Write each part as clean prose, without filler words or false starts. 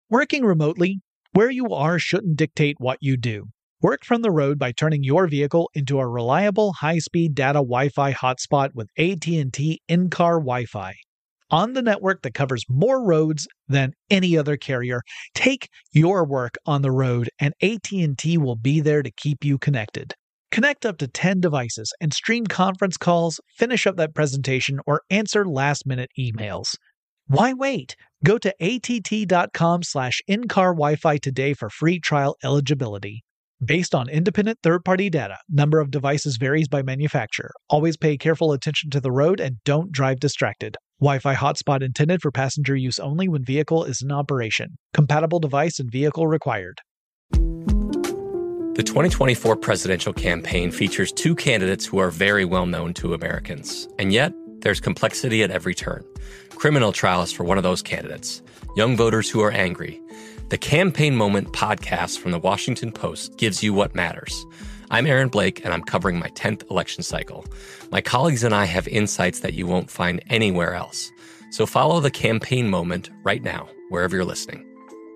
Working remotely, where you are shouldn't dictate what you do. Work from the road by turning your vehicle into a reliable high-speed data Wi-Fi hotspot with AT&T in-car Wi-Fi. On the network that covers more roads than any other carrier, take your work on the road and AT&T will be there to keep you connected. Connect up to 10 devices and stream conference calls, finish up that presentation, or answer last-minute emails. Why wait? Go to att.com/in-car Wi-Fi today for free trial eligibility. Based on independent third-party data, number of devices varies by manufacturer. Always pay careful attention to the road and don't drive distracted. Wi-Fi hotspot intended for passenger use only when vehicle is in operation. Compatible device and vehicle required. The 2024 presidential campaign features two candidates who are very well known to Americans. And yet, there's complexity at every turn. Criminal trials for one of those candidates. Young voters who are angry. The Campaign Moment podcast from the Washington Post gives you what matters. I'm Aaron Blake, and I'm covering my 10th election cycle. My colleagues and I have insights that you won't find anywhere else. So follow the Campaign Moment right now, wherever you're listening.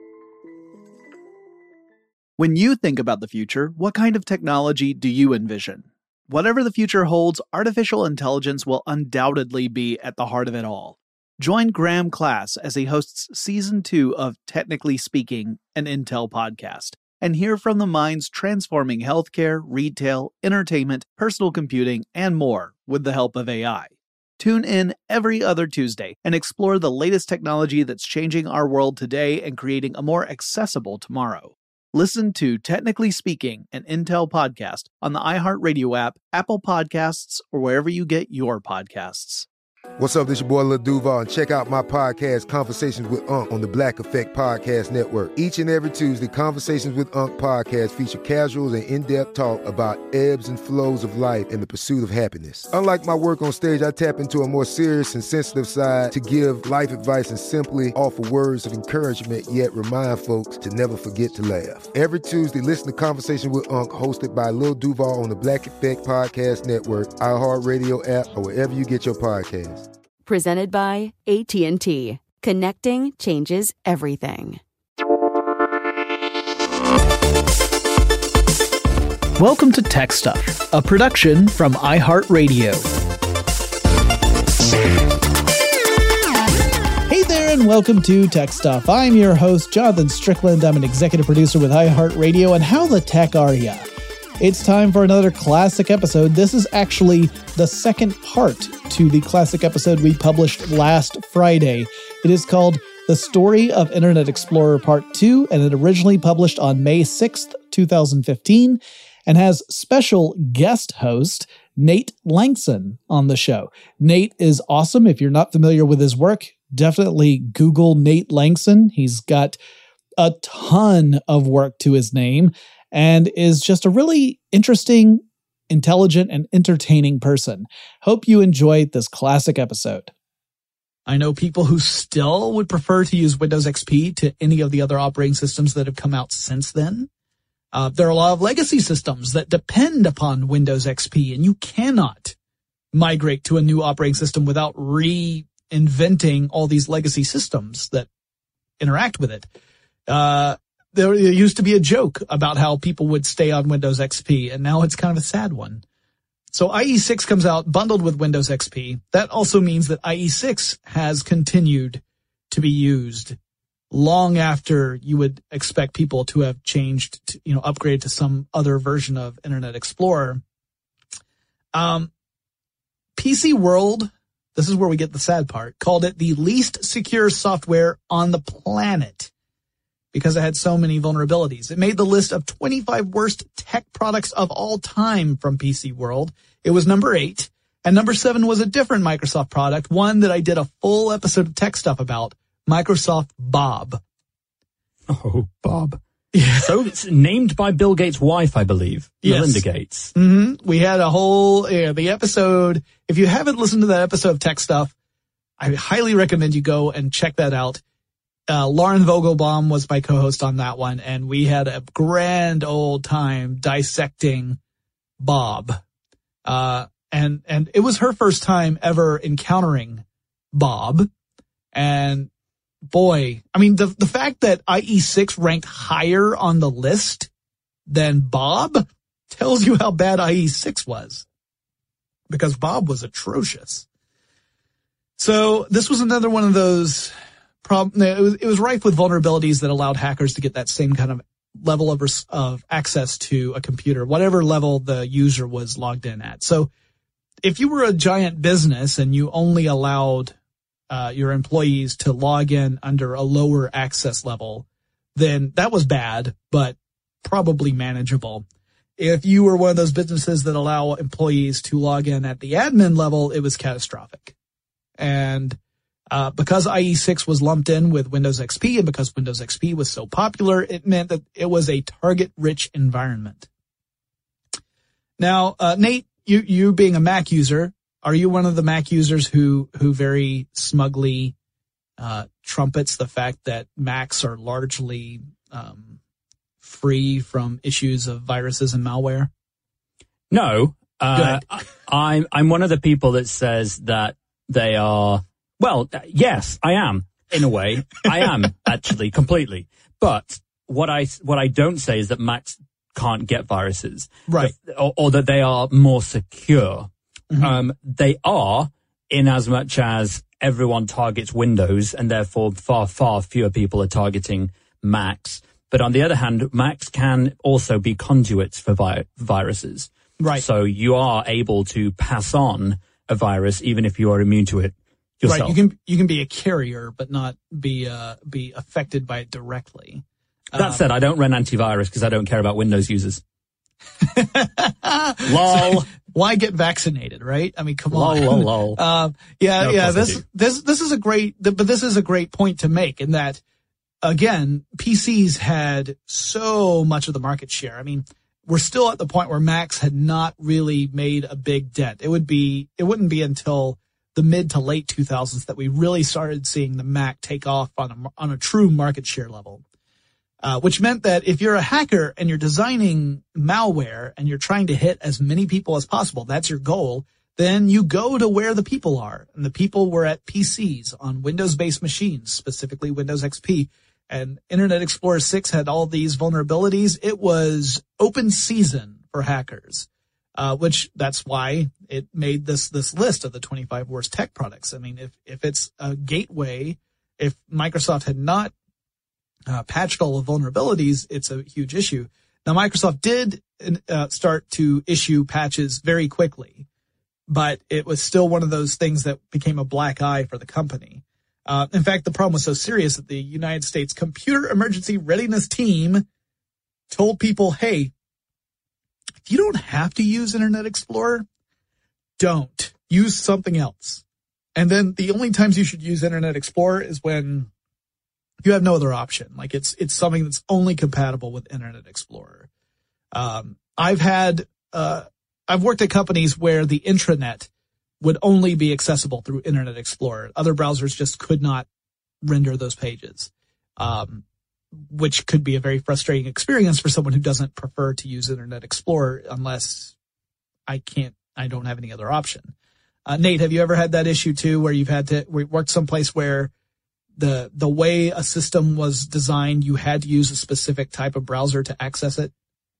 When you think about the future, what kind of technology do you envision? Whatever the future holds, artificial intelligence will undoubtedly be at the heart of it all. Join Graham Class as he hosts Season 2 of Technically Speaking, an Intel podcast, and hear from the minds transforming healthcare, retail, entertainment, personal computing, and more with the help of AI. Tune in every other Tuesday and explore the latest technology that's changing our world today and creating a more accessible tomorrow. Listen to Technically Speaking, an Intel podcast on the iHeartRadio app, Apple Podcasts, or wherever you get your podcasts. What's up, this your boy Lil Duval, and check out my podcast, Conversations with Unc, on the Black Effect Podcast Network. Each and every Tuesday, Conversations with Unc podcast feature casual and in-depth talk about ebbs and flows of life and the pursuit of happiness. Unlike my work on stage, I tap into a more serious and sensitive side to give life advice and simply offer words of encouragement, yet remind folks to never forget to laugh. Every Tuesday, listen to Conversation with Unc, hosted by Lil Duval on the Black Effect Podcast Network, iHeartRadio app, or wherever you get your podcasts. Presented by AT&T. Connecting changes everything. Welcome to Tech Stuff, a production from iHeartRadio. Hey there, and welcome to Tech Stuff. I'm your host, Jonathan Strickland. I'm an executive producer with iHeartRadio, and how the tech are ya? It's time for another classic episode. This is actually the second part to the classic episode we published last Friday. It is called The Story of Internet Explorer Part 2, and it originally published on May 6th, 2015, and has special guest host Nate Lanxon on the show. Nate is awesome. If you're not familiar with his work, definitely Google Nate Lanxon. He's got a ton of work to his name, and is just a really interesting, intelligent, and entertaining person. Hope you enjoyed this classic episode. I know people who still would prefer to use Windows XP to any of the other operating systems that have come out since then. There are a lot of legacy systems that depend upon Windows XP, and you cannot migrate to a new operating system without reinventing all these legacy systems that interact with it. There used to be a joke about how people would stay on Windows XP, and now it's kind of a sad one. So IE6 comes out bundled with Windows XP. That also means that IE6 has continued to be used long after you would expect people to have changed, to, upgraded to some other version of Internet Explorer. PC World, this is where we get the sad part, called it the least secure software on the planet, because it had so many vulnerabilities. It made the list of 25 worst tech products of all time from PC World. It was number 8, and number 7 was a different Microsoft product, one that I did a full episode of Tech Stuff about, Microsoft Bob. Oh, Bob. Yeah. So it's named by Bill Gates' wife, I believe. Yes. Melinda Gates. Mm-hmm. We had a whole, the episode. If you haven't listened to that episode of Tech Stuff, I highly recommend you go and check that out. Lauren Vogelbaum was my co-host on that one, and we had a grand old time dissecting Bob. And it was her first time ever encountering Bob. And boy, I mean, the fact that IE6 ranked higher on the list than Bob tells you how bad IE6 was, because Bob was atrocious. So this was another one of those it was rife with vulnerabilities that allowed hackers to get that same kind of level of access to a computer, whatever level the user was logged in at. So if you were a giant business and you only allowed your employees to log in under a lower access level, then that was bad, but probably manageable. If you were one of those businesses that allow employees to log in at the admin level, it was catastrophic. And because IE6 was lumped in with Windows XP, and because Windows XP was so popular, it meant that it was a target-rich environment. Now, Nate, you being a Mac user, are you one of the Mac users who very smugly trumpets the fact that Macs are largely free from issues of viruses and malware? No, I'm one of the people that says that they are. Well, yes, I am in a way. I am actually completely. But what I don't say is that Macs can't get viruses, right? Or that they are more secure. Mm-hmm. They are, in as much as everyone targets Windows, and therefore far fewer people are targeting Macs. But on the other hand, Macs can also be conduits for viruses. Right. So you are able to pass on a virus even if you are immune to it yourself. Right. You can be a carrier, but not be affected by it directly. That said, I don't run antivirus because I don't care about Windows users. Lol. So, why get vaccinated, right? I mean, come on. Lol. This is a great point to make, in that, again, PCs had so much of the market share. I mean, we're still at the point where Macs had not really made a big dent. It wouldn't be until the mid to late 2000s that we really started seeing the Mac take off on a true market share level. Which meant that if you're a hacker and you're designing malware and you're trying to hit as many people as possible, that's your goal, then you go to where the people are. And the people were at PCs on Windows-based machines, specifically Windows XP. And Internet Explorer 6 had all these vulnerabilities. It was open season for hackers, which that's why it made this list of the 25 worst tech products. I mean, if it's a gateway, if Microsoft had not patched all the vulnerabilities, it's a huge issue. Now, Microsoft did start to issue patches very quickly, but it was still one of those things that became a black eye for the company. In fact, the problem was so serious that the United States Computer Emergency Readiness Team told people, hey, if you don't have to use Internet Explorer, don't. Use something else. And then the only times you should use Internet Explorer is when you have no other option. Like it's something that's only compatible with Internet Explorer. I've worked at companies where the intranet would only be accessible through Internet Explorer. Other browsers just could not render those pages, which could be a very frustrating experience for someone who doesn't prefer to use Internet Explorer unless I don't have any other option. Nate, have you ever had that issue too, where you've worked someplace where the way a system was designed, you had to use a specific type of browser to access it?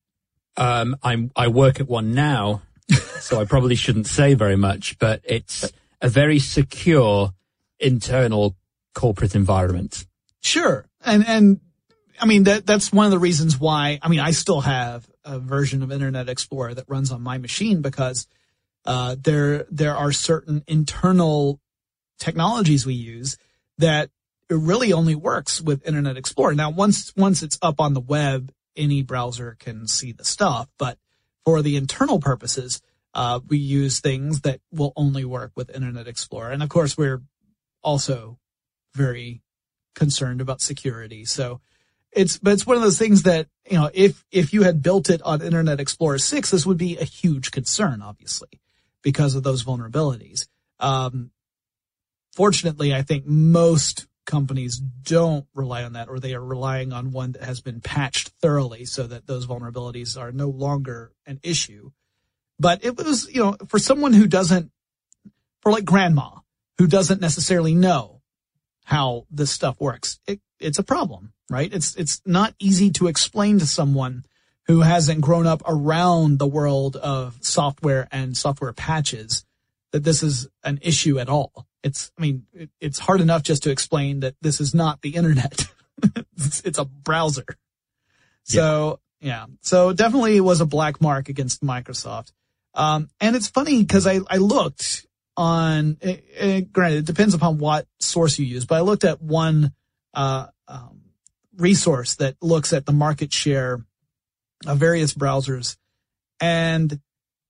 I work at one now, so I probably shouldn't say very much, but it's a very secure internal corporate environment. Sure. And I mean, that's one of the reasons why, I mean, I still have a version of Internet Explorer that runs on my machine, because there are certain internal technologies we use that it really only works with Internet Explorer. Now, once it's up on the web, any browser can see the stuff. But for the internal purposes, we use things that will only work with Internet Explorer. And of course, we're also very concerned about security. So it's one of those things that, you know, if you had built it on Internet Explorer 6, this would be a huge concern, obviously, because of those vulnerabilities. Fortunately, I think most companies don't rely on that, or they are relying on one that has been patched thoroughly so that those vulnerabilities are no longer an issue. But it was, you know, for someone who doesn't, for like grandma, who doesn't necessarily know how this stuff works. It's a problem, right? It's not easy to explain to someone who hasn't grown up around the world of software and software patches that this is an issue at all. It's hard enough just to explain that this is not the internet. It's a browser. So, yeah. So definitely it was a black mark against Microsoft. And it's funny because I looked on, granted, it depends upon what source you use, but I looked at one resource that looks at the market share of various browsers, and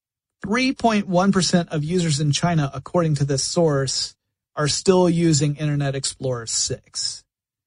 3.1% of users in China, according to this source, are still using Internet Explorer 6.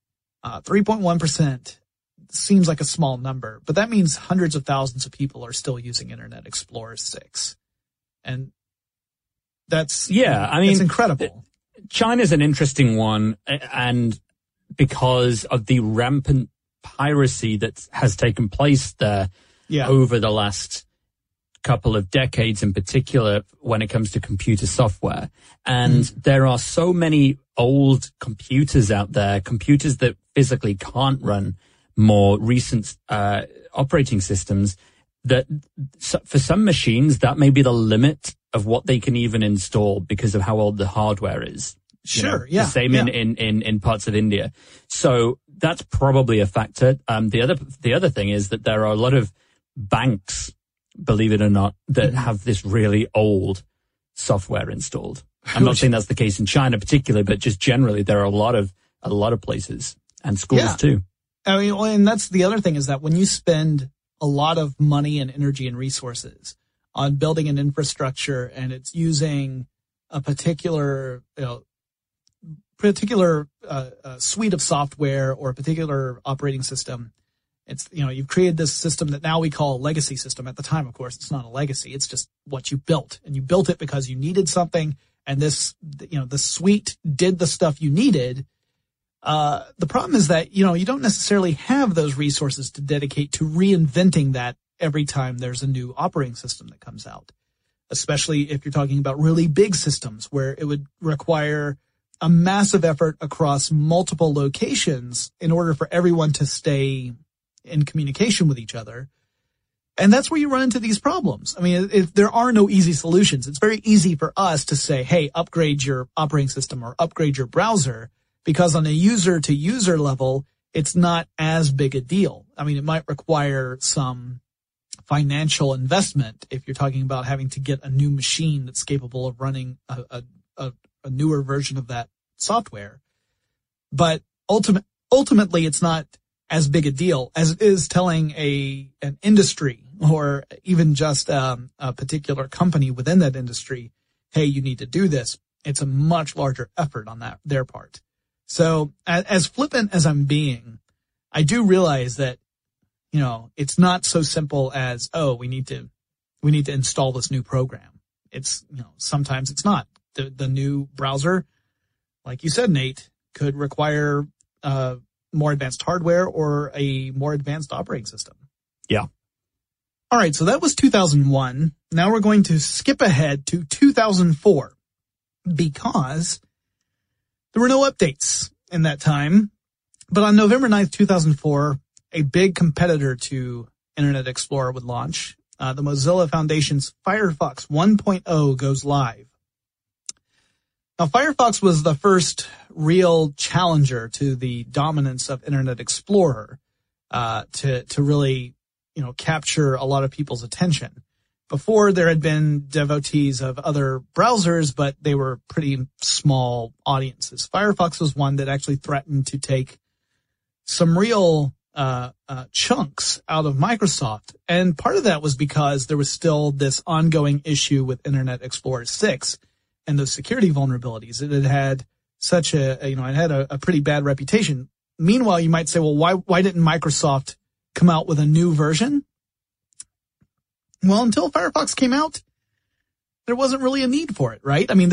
3.1% seems like a small number, but that means hundreds of thousands of people are still using Internet Explorer 6. And that's incredible. China's an interesting one, and because of the rampant piracy that has taken place there over the last couple of decades, in particular when it comes to computer software. And there are so many old computers out there, computers that physically can't run more recent operating systems, that for some machines that may be the limit of what they can even install because of how old the hardware is. Sure, The same in parts of India. So that's probably a factor. The other thing is that there are a lot of banks, believe it or not, that have this really old software installed. I'm not saying that's the case in China particularly, but just generally there are a lot of places, and schools too. I mean, and that's the other thing, is that when you spend a lot of money and energy and resources on building an infrastructure, and it's using a particular suite of software or a particular operating system, it's, you've created this system that now we call a legacy system. At the time, of course, it's not a legacy. It's just what you built, and you built it because you needed something. And this, the suite did the stuff you needed. The problem is that, you don't necessarily have those resources to dedicate to reinventing that every time there's a new operating system that comes out, especially if you're talking about really big systems where it would require a massive effort across multiple locations in order for everyone to stay in communication with each other. And that's where you run into these problems. I mean, if there are no easy solutions, it's very easy for us to say, hey, upgrade your operating system or upgrade your browser, because on a user-to-user level, it's not as big a deal. I mean, it might require some financial investment if you're talking about having to get a new machine that's capable of running a newer version of that software. But ultimately, it's not as big a deal as it is telling an industry or even just a particular company within that industry, hey, you need to do this. It's a much larger effort on their part. So as flippant as I'm being, I do realize that, it's not so simple as, oh, we need to install this new program. It's, sometimes it's not. The new browser, like you said, Nate, could require more advanced hardware or a more advanced operating system. Yeah. All right, so that was 2001. Now we're going to skip ahead to 2004 because there were no updates in that time. But on November 9th, 2004, a big competitor to Internet Explorer would launch. The Mozilla Foundation's Firefox 1.0 goes live. Now, Firefox was the first real challenger to the dominance of Internet Explorer, to really, capture a lot of people's attention. Before, there had been devotees of other browsers, but they were pretty small audiences. Firefox was one that actually threatened to take some real chunks out of Microsoft. And part of that was because there was still this ongoing issue with Internet Explorer 6 and those security vulnerabilities. It had such it had a pretty bad reputation. Meanwhile, you might say, well, why didn't Microsoft come out with a new version? Well, until Firefox came out, there wasn't really a need for it, right? I mean,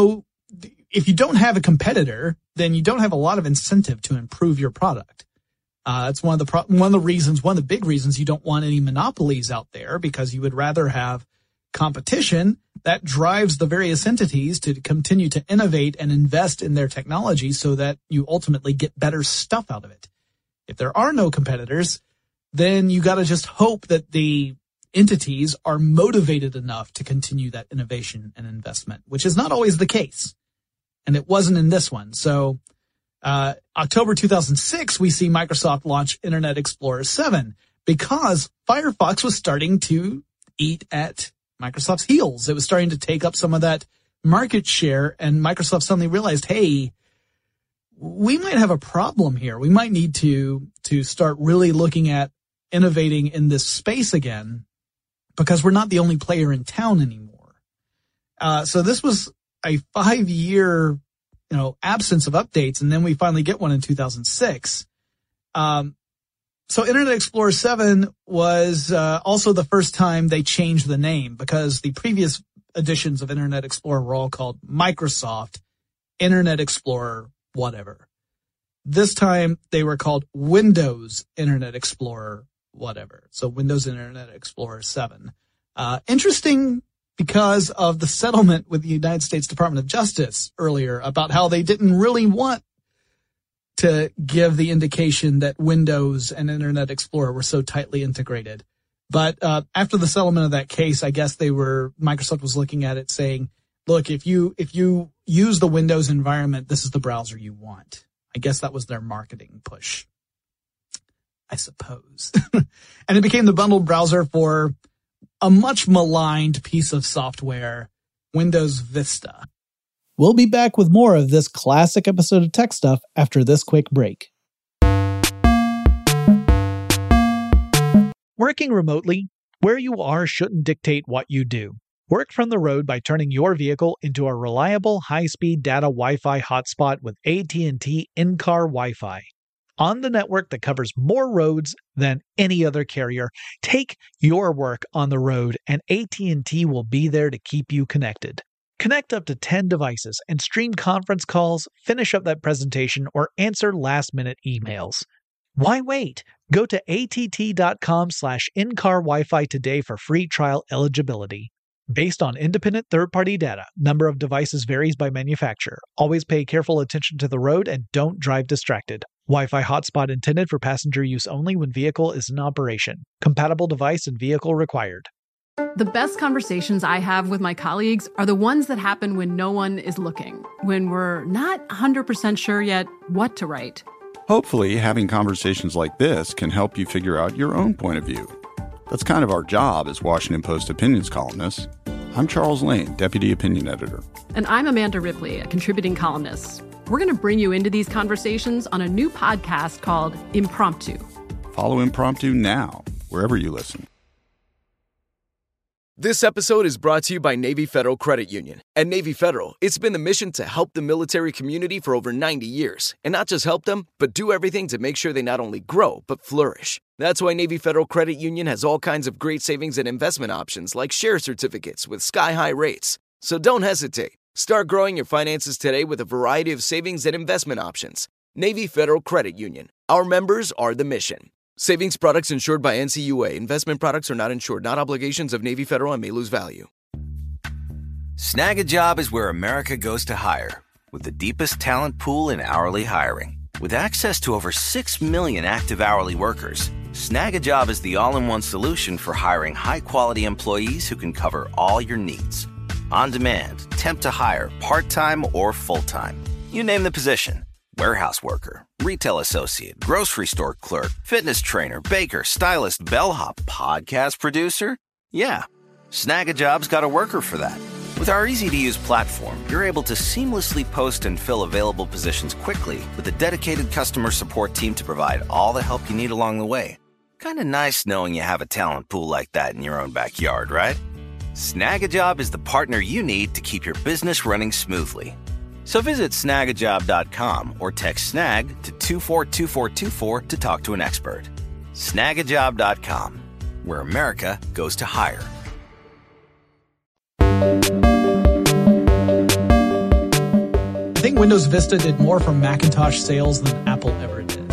if you don't have a competitor, then you don't have a lot of incentive to improve your product. It's one of the big reasons you don't want any monopolies out there, because you would rather have competition that drives the various entities to continue to innovate and invest in their technology so that you ultimately get better stuff out of it. If there are no competitors, then you got to just hope that the entities are motivated enough to continue that innovation and investment, which is not always the case. And it wasn't in this one. So, October 2006, we see Microsoft launch Internet Explorer 7 because Firefox was starting to eat at Microsoft's heels. It was starting to take up some of that market share, and Microsoft suddenly realized, hey, we might have a problem here. We might need to start really looking at innovating in this space again because we're not the only player in town anymore. So this was a 5-year, absence of updates, and then we finally get one in 2006. So Internet Explorer 7 was also the first time they changed the name because the previous editions of Internet Explorer were all called Microsoft Internet Explorer whatever. This time they were called Windows Internet Explorer whatever. So Windows Internet Explorer 7. Interesting because of the settlement with the United States Department of Justice earlier about how they didn't really want to give the indication that Windows and Internet Explorer were so tightly integrated. But after the settlement of that case, I guess Microsoft was looking at it saying, look, if you use the Windows environment, this is the browser you want. I guess that was their marketing push, I suppose. And it became the bundled browser for a much maligned piece of software, Windows Vista. We'll be back with more of this classic episode of Tech Stuff after this quick break. Working remotely, where you are shouldn't dictate what you do. Work from the road by turning your vehicle into a reliable high-speed data Wi-Fi hotspot with AT&T in-car Wi-Fi. On the network that covers more roads than any other carrier, take your work on the road and AT&T will be there to keep you connected. Connect up to 10 devices and stream conference calls, finish up that presentation, or answer last-minute emails. Why wait? Go to att.com/in-car Wi-Fi today for free trial eligibility. Based on independent third-party data, number of devices varies by manufacturer. Always pay careful attention to the road and don't drive distracted. Wi-Fi hotspot intended for passenger use only when vehicle is in operation. Compatible device and vehicle required. The best conversations I have with my colleagues are the ones that happen when no one is looking, when we're not 100% sure yet what to write. Hopefully, having conversations like this can help you figure out your own point of view. That's kind of our job as Washington Post opinions columnists. I'm Charles Lane, Deputy Opinion Editor. And I'm Amanda Ripley, a contributing columnist. We're going to bring you into these conversations on a new podcast called Impromptu. Follow Impromptu now, wherever you listen. This episode is brought to you by Navy Federal Credit Union. At Navy Federal, it's been the mission to help the military community for over 90 years. And not just help them, but do everything to make sure they not only grow, but flourish. That's why Navy Federal Credit Union has all kinds of great savings and investment options like share certificates with sky-high rates. So don't hesitate. Start growing your finances today with a variety of savings and investment options. Navy Federal Credit Union. Our members are the mission. Savings products insured by NCUA. Investment products are not insured, not obligations of Navy Federal and may lose value. Snag a Job is where America goes to hire, with the deepest talent pool in hourly hiring. With access to over 6 million active hourly workers, Snag a Job is the all-in-one solution for hiring high-quality employees who can cover all your needs. On demand, temp to hire, part-time or full-time. You name the position. Warehouse worker, retail associate, grocery store clerk, fitness trainer, baker, stylist, bellhop, podcast producer. Yeah, Snag a Job's got a worker for that. With our easy-to-use platform, you're able to seamlessly post and fill available positions quickly with a dedicated customer support team to provide all the help you need along the way. Kind of nice knowing you have a talent pool like that in your own backyard, right? Snag a Job is the partner you need to keep your business running smoothly. So visit snagajob.com or text SNAG to 242424 to talk to an expert. Snagajob.com, where America goes to hire. I think Windows Vista did more for Macintosh sales than Apple ever did.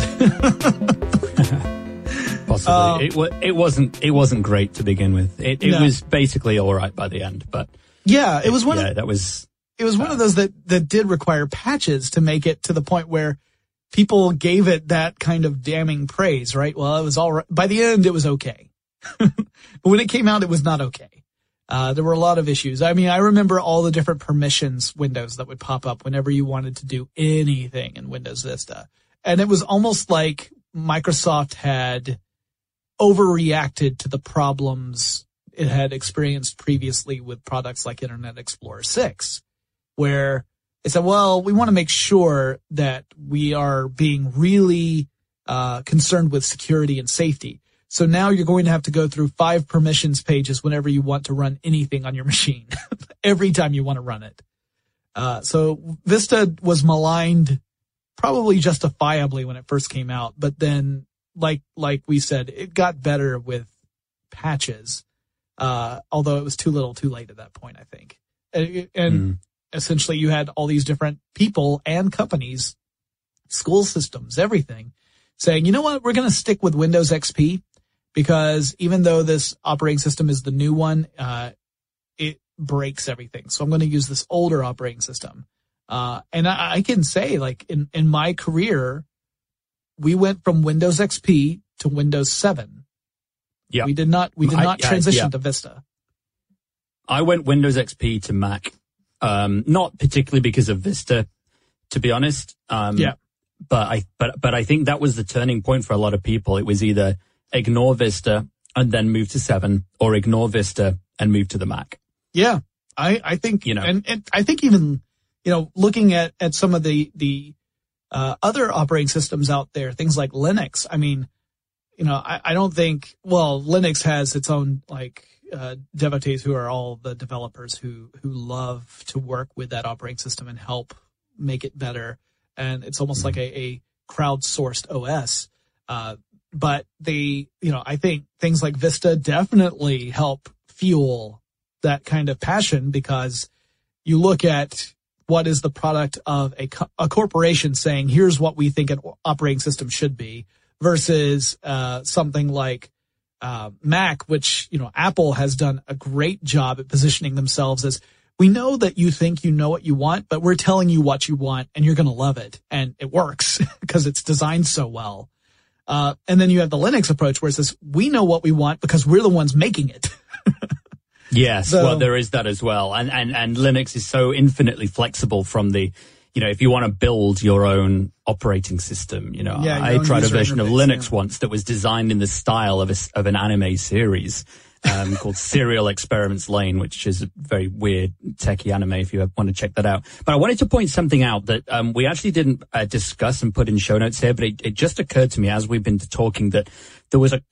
Possibly. It wasn't great to begin with. It was basically all right by the end, but Yeah, it was one that was... It was one of those that did require patches to make it to the point where people gave it that kind of damning praise, right? Well, it was all right. By the end, it was okay. But when it came out, it was not okay. There were a lot of issues. I mean, I remember all the different permissions windows that would pop up whenever you wanted to do anything in Windows Vista. And it was almost like Microsoft had overreacted to the problems it had experienced previously with products like Internet Explorer 6. Where it said, well, we want to make sure that we are being really concerned with security and safety. So now you're going to have to go through 5 permissions pages whenever you want to run anything on your machine, every time you want to run it. So Vista was maligned probably justifiably when it first came out. But then, like we said, it got better with patches, although it was too little too late at that point, I think. And essentially, you had all these different people and companies, school systems, everything, saying, you know what, we're going to stick with Windows XP because even though this operating system is the new one, it breaks everything. So I'm going to use this older operating system. And I can say, like, in my career, we went from Windows XP to Windows 7. Yeah. We did not transition to Vista. I went Windows XP to Mac. Not particularly because of Vista, to be honest. But I think that was the turning point for a lot of people. It was either ignore Vista and then move to 7, or ignore Vista and move to the Mac. Yeah, I think, and I think even, looking at some of the other operating systems out there, things like Linux. I mean, I don't think, Linux has its own, devotees who are all the developers who love to work with that operating system and help make it better. And it's almost like a crowdsourced OS. But I think things like Vista definitely help fuel that kind of passion, because you look at what is the product of a corporation saying, here's what we think an operating system should be, versus something like Mac, which, Apple has done a great job at positioning themselves as, we know that you think you know what you want, but we're telling you what you want and you're going to love it. And it works because it's designed so well. And then you have the Linux approach where it says, we know what we want because we're the ones making it. Yes. Well, there is that as well. And Linux is so infinitely flexible from the, if you want to build your own operating system, I tried a version of Linux once that was designed in the style of an anime series, called Serial Experiments Lane, which is a very weird techie anime if you want to check that out. But I wanted to point something out that, we actually didn't discuss and put in show notes here, but it just occurred to me as we've been talking that there was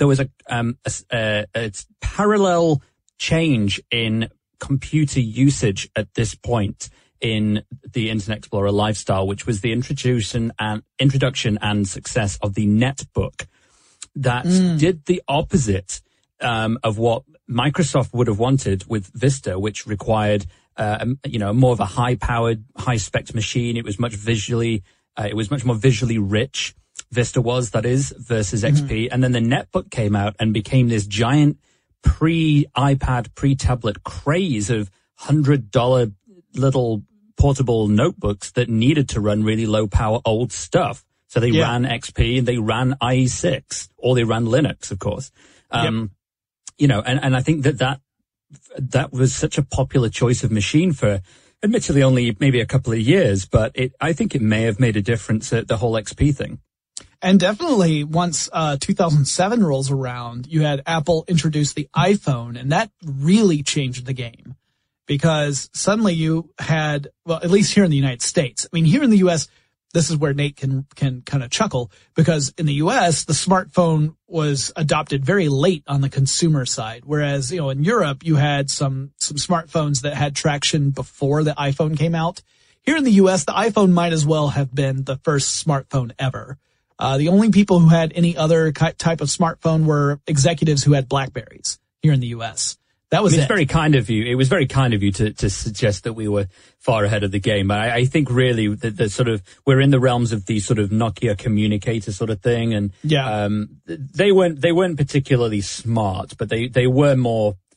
a parallel change in computer usage at this point in the Internet Explorer lifestyle, which was the introduction and success of the netbook that did the opposite of what Microsoft would have wanted with Vista, which required more of a high-powered, high-spec machine. It was much more visually rich. Vista was, that is, versus XP. And then the netbook came out and became this giant pre-iPad, pre-tablet craze of $100 little portable notebooks that needed to run really low power old stuff. So they ran XP and they ran IE6, or they ran Linux, of course. And I think that was such a popular choice of machine for admittedly only maybe a couple of years, but I think it may have made a difference at the whole XP thing. And definitely once 2007 rolls around, you had Apple introduce the iPhone, and that really changed the game, because suddenly you had, well, at least here in the United States. I mean, here in the U.S., this is where Nate can kind of chuckle, because in the U.S., the smartphone was adopted very late on the consumer side, whereas, in Europe, you had some smartphones that had traction before the iPhone came out. Here in the U.S., the iPhone might as well have been the first smartphone ever. The only people who had any other type of smartphone were executives who had BlackBerries here in the U.S. That was It's very kind of you. It was very kind of you to suggest that we were far ahead of the game. But I think really the sort of, we're in the realms of the sort of Nokia communicator sort of thing. And, they weren't particularly smart, but they were more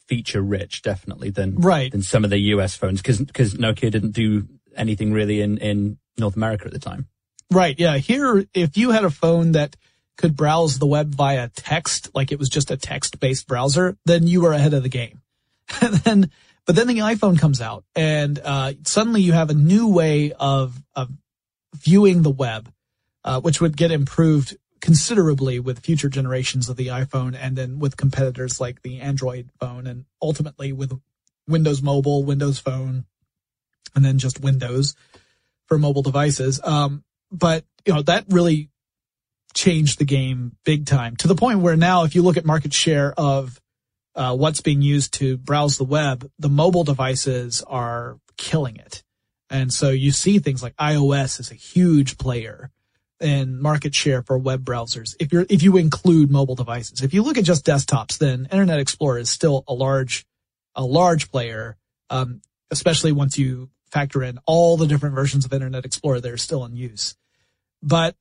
feature rich, definitely, than some of the US phones, because Nokia didn't do anything really in North America at the time. Right. Yeah. Here, if you had a phone that could browse the web via text, like it was just a text-based browser, then you were ahead of the game. But then the iPhone comes out, and suddenly you have a new way of viewing the web, which would get improved considerably with future generations of the iPhone, and then with competitors like the Android phone, and ultimately with Windows Mobile, Windows Phone, and then just Windows for mobile devices. But that really changed the game big time, to the point where now if you look at market share of what's being used to browse the web, the mobile devices are killing it. And so you see things like iOS is a huge player in market share for web browsers, if you include mobile devices. If you look at just desktops, then Internet Explorer is still a large player, especially once you factor in all the different versions of Internet Explorer that are still in use. But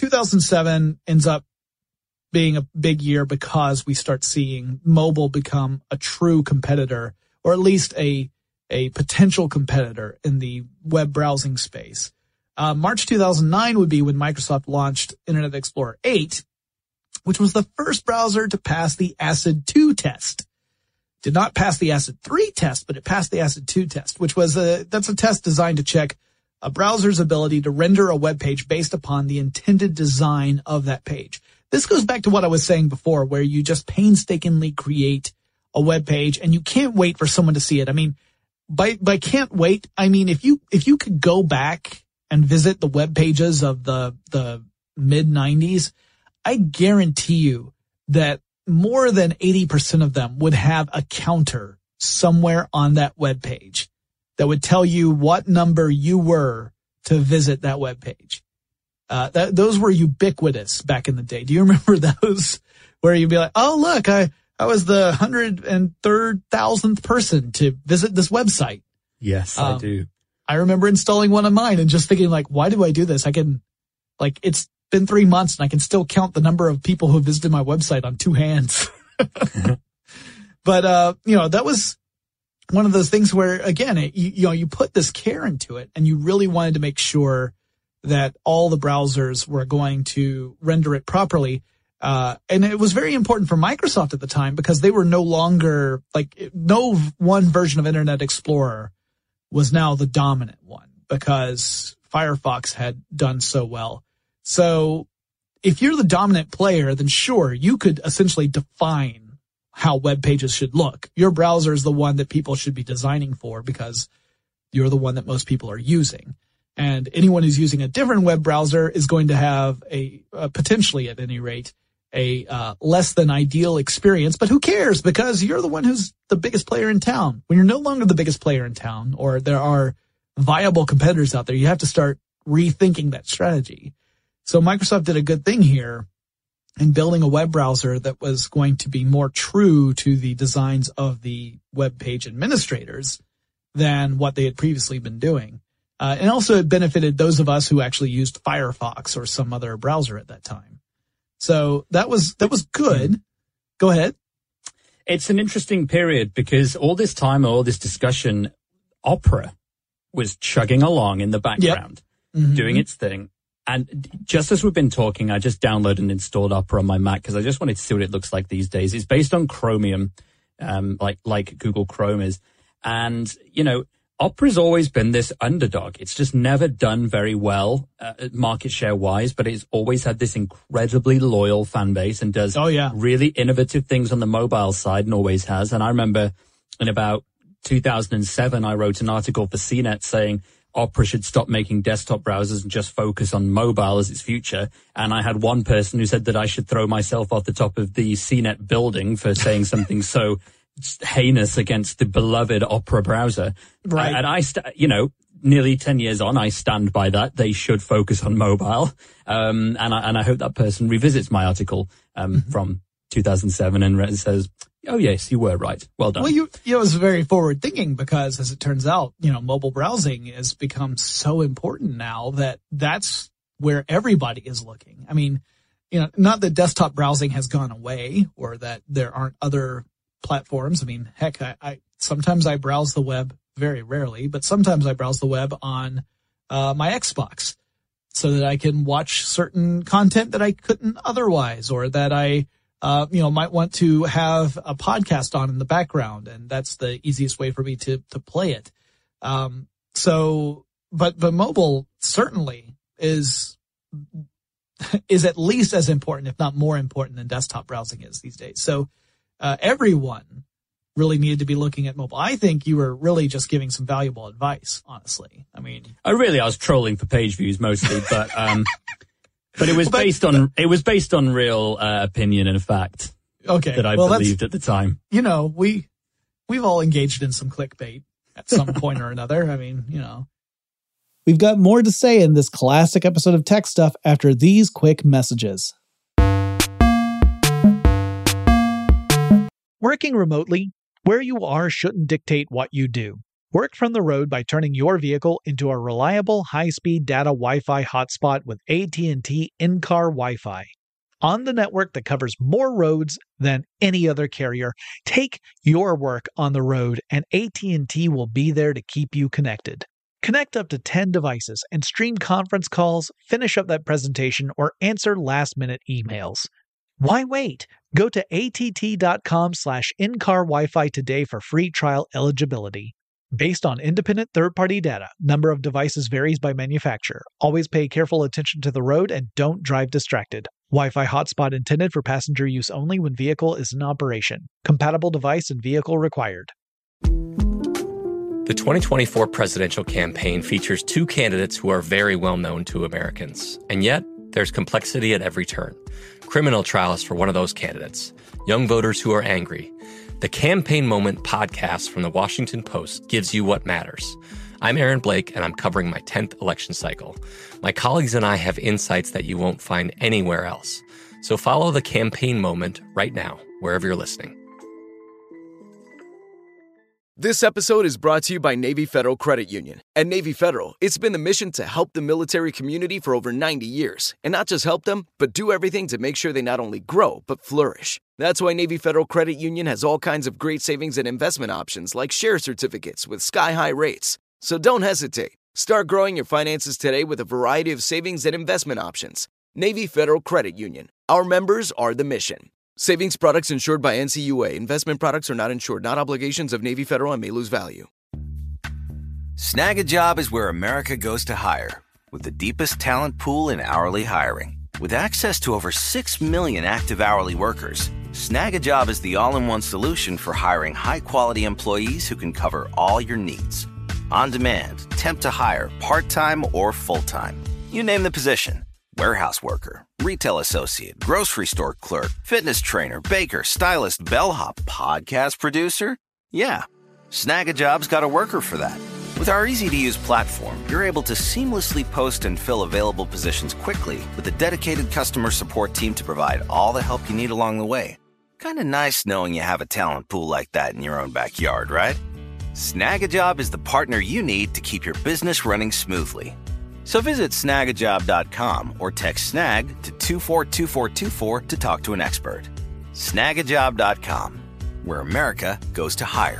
2007 ends up being a big year because we start seeing mobile become a true competitor, or at least a potential competitor in the web browsing space. March 2009 would be when Microsoft launched Internet Explorer 8, which was the first browser to pass the ACID 2 test. Did not pass the ACID 3 test, but it passed the ACID 2 test, which was that's a test designed to check a browser's ability to render a web page based upon the intended design of that page. This goes back to what I was saying before, where you just painstakingly create a web page and you can't wait for someone to see it. I mean, by can't wait, I mean, if you could go back and visit the web pages of the mid 90s, I guarantee you that more than 80% of them would have a counter somewhere on that web page that would tell you what number you were to visit that web page. Those were ubiquitous back in the day. Do you remember those where you'd be like, oh, look, I was the 103,000th person to visit this website? Yes, I do. I remember installing one of mine and just thinking, like, why do I do this? It's been 3 months and I can still count the number of people who visited my website on two hands. But, that was one of those things where, again, you put this care into it, and you really wanted to make sure that all the browsers were going to render it properly. And it was very important for Microsoft at the time, because they were no longer, no one version of Internet Explorer was now the dominant one, because Firefox had done so well. So if you're the dominant player, then sure, you could essentially define how web pages should look. Your browser is the one that people should be designing for, because you're the one that most people are using. And anyone who's using a different web browser is going to have potentially, at any rate, a less than ideal experience. But who cares? Because you're the one who's the biggest player in town. When you're no longer the biggest player in town, or there are viable competitors out there, you have to start rethinking that strategy. So Microsoft did a good thing here in building a web browser that was going to be more true to the designs of the web page administrators than what they had previously been doing. And also it benefited those of us who actually used Firefox or some other browser at that time. So that was good. Go ahead. It's an interesting period, because all this time, all this discussion, Opera was chugging along in the background, doing its thing. And just as we've been talking, I just downloaded and installed Opera on my Mac, because I just wanted to see what it looks like these days. It's based on Chromium, like Google Chrome is. And, Opera's always been this underdog. It's just never done very well market share wise, but it's always had this incredibly loyal fan base and does really innovative things on the mobile side, and always has. And I remember in about 2007, I wrote an article for CNET saying Opera should stop making desktop browsers and just focus on mobile as its future. And I had one person who said that I should throw myself off the top of the CNET building for saying something so heinous against the beloved Opera browser. Right. And I, nearly 10 years on, I stand by that. They should focus on mobile. And I hope that person revisits my article, from 2007 and says, oh yes, you were right. Well done. Well, it was very forward thinking, because as it turns out, mobile browsing has become so important now that that's where everybody is looking. I mean, not that desktop browsing has gone away or that there aren't other platforms. I mean, heck, I sometimes I browse the web, very rarely, but sometimes I browse the web on my Xbox so that I can watch certain content that I couldn't otherwise, or that I might want to have a podcast on in the background, and that's the easiest way for me to play it. But mobile certainly is at least as important, if not more important, than desktop browsing is these days. So everyone really needed to be looking at mobile. I think you were really just giving some valuable advice, honestly. I mean, I was trolling for page views mostly, but but it was based on real opinion and fact. Okay, that I believed at the time. You know, we've all engaged in some clickbait at some point or another. I mean, you know. We've got more to say in this classic episode of Tech Stuff after these quick messages. Working remotely, where you are shouldn't dictate what you do. Work from the road by turning your vehicle into a reliable, high-speed data Wi-Fi hotspot with AT&T in-car Wi-Fi. On the network that covers more roads than any other carrier, take your work on the road, and AT&T will be there to keep you connected. Connect up to 10 devices and stream conference calls, finish up that presentation, or answer last-minute emails. Why wait? Go to att.com/in-car Wi-Fi today for free trial eligibility. Based on independent third-party data, number of devices varies by manufacturer. Always pay careful attention to the road and don't drive distracted. Wi-Fi hotspot intended for passenger use only when vehicle is in operation. Compatible device and vehicle required. The 2024 presidential campaign features two candidates who are very well known to Americans. And yet, there's complexity at every turn. Criminal trials for one of those candidates. Young voters who are angry. The Campaign Moment podcast from the Washington Post gives you what matters. I'm Aaron Blake, and I'm covering my 10th election cycle. My colleagues and I have insights that you won't find anywhere else. So follow the Campaign Moment right now, wherever you're listening. This episode is brought to you by Navy Federal Credit Union. At Navy Federal, it's been the mission to help the military community for over 90 years. And not just help them, but do everything to make sure they not only grow, but flourish. That's why Navy Federal Credit Union has all kinds of great savings and investment options like share certificates with sky-high rates. So don't hesitate. Start growing your finances today with a variety of savings and investment options. Navy Federal Credit Union. Our members are the mission. Savings products insured by NCUA. Investment products are not insured, not obligations of Navy Federal and may lose value. Snag a Job is where America goes to hire, with the deepest talent pool in hourly hiring. With access to over 6 million active hourly workers, Snag a Job is the all-in-one solution for hiring high-quality employees who can cover all your needs. On demand, temp to hire, part-time or full-time. You name the position. Warehouse worker, retail associate, grocery store clerk, fitness trainer, baker, stylist, bellhop, podcast producer? Yeah, Snag a Job's got a worker for that. With our easy-to-use platform, you're able to seamlessly post and fill available positions quickly with a dedicated customer support team to provide all the help you need along the way. Kind of nice knowing you have a talent pool like that in your own backyard, right? Snag a Job is the partner you need to keep your business running smoothly. So visit snagajob.com or text snag to 242424 to talk to an expert. Snagajob.com, where America goes to hire.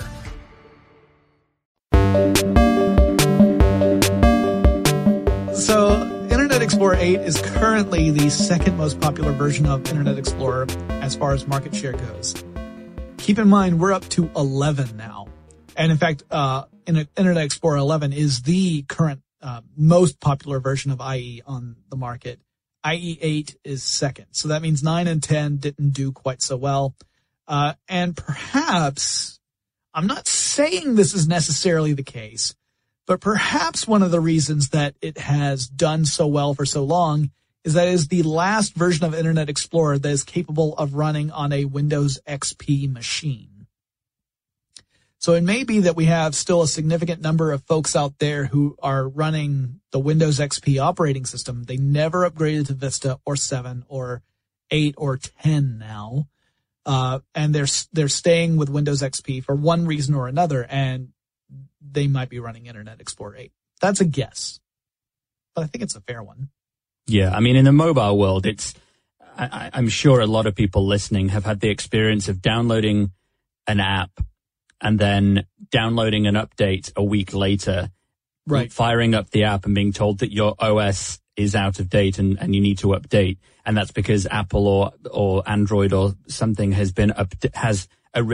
So, Internet Explorer 8 is currently the second most popular version of Internet Explorer as far as market share goes. Keep in mind, we're up to 11 now. And in fact, Internet Explorer 11 is the current most popular version of IE on the market. IE 8 is second. So that means 9 and 10 didn't do quite so well. And perhaps, I'm not saying this is necessarily the case, but perhaps one of the reasons that it has done so well for so long is that it is the last version of Internet Explorer that is capable of running on a Windows XP machine. So it may be that we have still a significant number of folks out there who are running the Windows XP operating system. They never upgraded to Vista or 7 or 8 or 10 now. And they're staying with Windows XP for one reason or another, and they might be running Internet Explorer 8. That's a guess, but I think it's a fair one. Yeah, I mean, in the mobile world, I'm sure a lot of people listening have had the experience of downloading an app and then downloading an update a week later, right, firing up the app and being told that your OS is out of date and you need to update. And that's because Apple or Android or something has released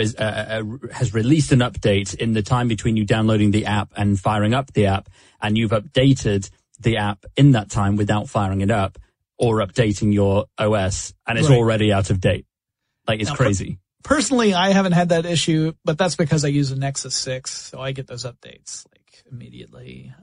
an update in the time between you downloading the app and firing up the app, and you've updated the app in that time without firing it up or updating your OS, and it's already out of date. Like, it's crazy. Personally, I haven't had that issue, but that's because I use a Nexus 6, so I get those updates like immediately.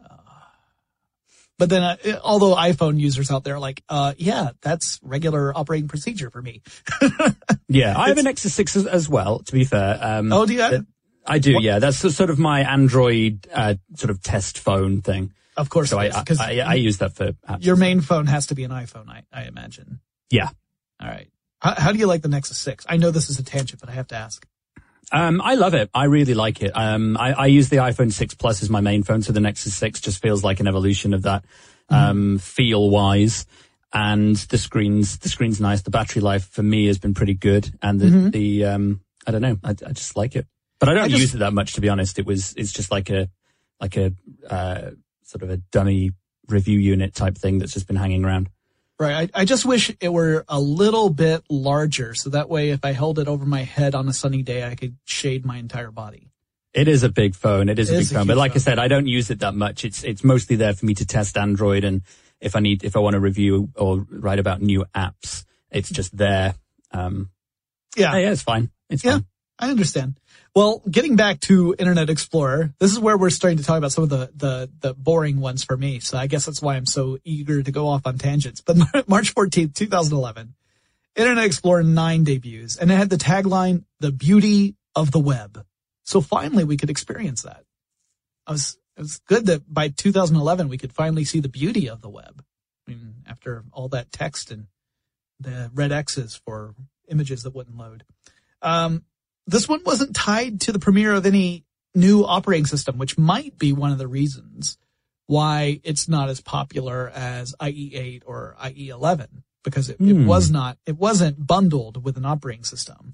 But then, although iPhone users out there are like, yeah, that's regular operating procedure for me. Yeah, I have a Nexus 6 as well, to be fair. Oh, do you? I do, yeah. That's sort of my Android sort of test phone thing. Of course, so I use that for apps. Your main phone has to be an iPhone, I imagine. Yeah. All right. How do you like the Nexus 6? I know this is a tangent, but I have to ask. I love it. I really like it. I use the iPhone 6 Plus as my main phone, so the Nexus 6 just feels like an evolution of that, feel-wise. And the screen's nice. The battery life for me has been pretty good. And the I don't know. I just like it. But I don't use it that much, to be honest. It's just like a sort of a dummy review unit type thing that's just been hanging around. Right. I just wish it were a little bit larger, so that way if I held it over my head on a sunny day, I could shade my entire body. It is a big phone. It is a big phone. But like I said, I don't use it that much. It's mostly there for me to test Android, and if I want to review or write about new apps, it's just there. Yeah, it's fine. It's fine. I understand. Well, getting back to Internet Explorer, this is where we're starting to talk about some of the boring ones for me. So I guess that's why I'm so eager to go off on tangents. But March 14th, 2011, Internet Explorer 9 debuts, and it had the tagline, "The Beauty of the Web." So finally we could experience that. It was good that by 2011 we could finally see the beauty of the web. I mean, after all that text and the red X's for images that wouldn't load. This one wasn't tied to the premiere of any new operating system, which might be one of the reasons why it's not as popular as IE8 or IE11, because it wasn't bundled with an operating system.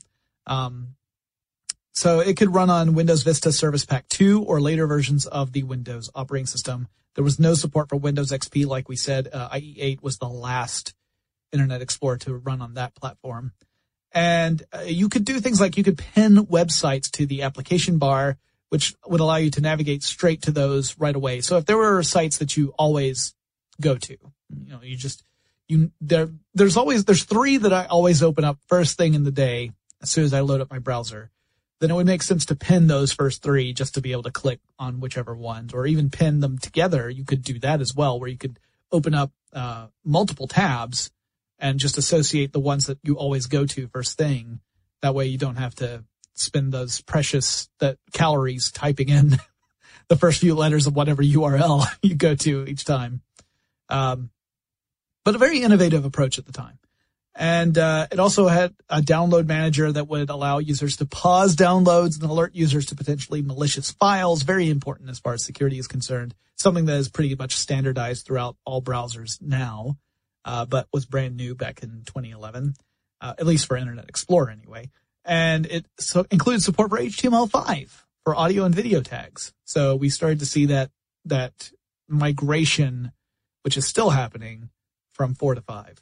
So it could run on Windows Vista Service Pack 2 or later versions of the Windows operating system. There was no support for Windows XP, like we said. IE8 was the last Internet Explorer to run on that platform. And you could do things like you could pin websites to the application bar, which would allow you to navigate straight to those right away. So if there were sites that you always go to, there's three that I always open up first thing in the day as soon as I load up my browser. Then it would make sense to pin those first three just to be able to click on whichever ones, or even pin them together. You could do that as well, where you could open up multiple tabs and just associate the ones that you always go to first thing. That way you don't have to spend those precious calories typing in the first few letters of whatever URL you go to each time. But a very innovative approach at the time. And it also had a download manager that would allow users to pause downloads and alert users to potentially malicious files. Very important as far as security is concerned. Something that is pretty much standardized throughout all browsers now. But was brand new back in 2011, at least for Internet Explorer anyway. And it includes support for HTML5 for audio and video tags. So we started to see that migration, which is still happening, from 4 to 5.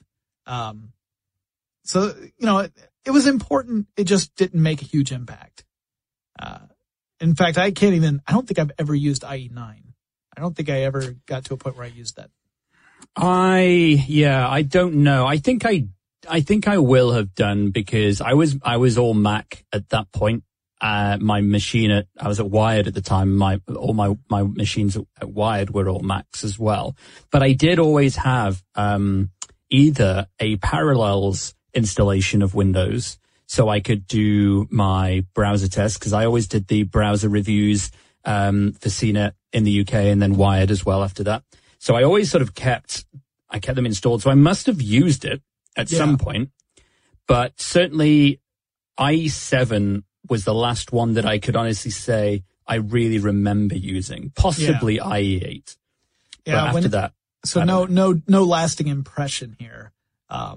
So, it was important. It just didn't make a huge impact. In fact, I don't think I've ever used IE9. I don't think I ever got to a point where I used that. I don't know. I think I will have done, because I was all Mac at that point. My machine I was at Wired at the time. All my machines at Wired were all Macs as well. But I did always have, either a Parallels installation of Windows, so I could do my browser tests, because I always did the browser reviews, for CNET in the UK, and then Wired as well after that. So I always sort of kept them installed. So I must have used it at some point, but certainly IE7 was the last one that I could honestly say I really remember using, possibly IE8. Yeah. But after that. So no lasting impression here.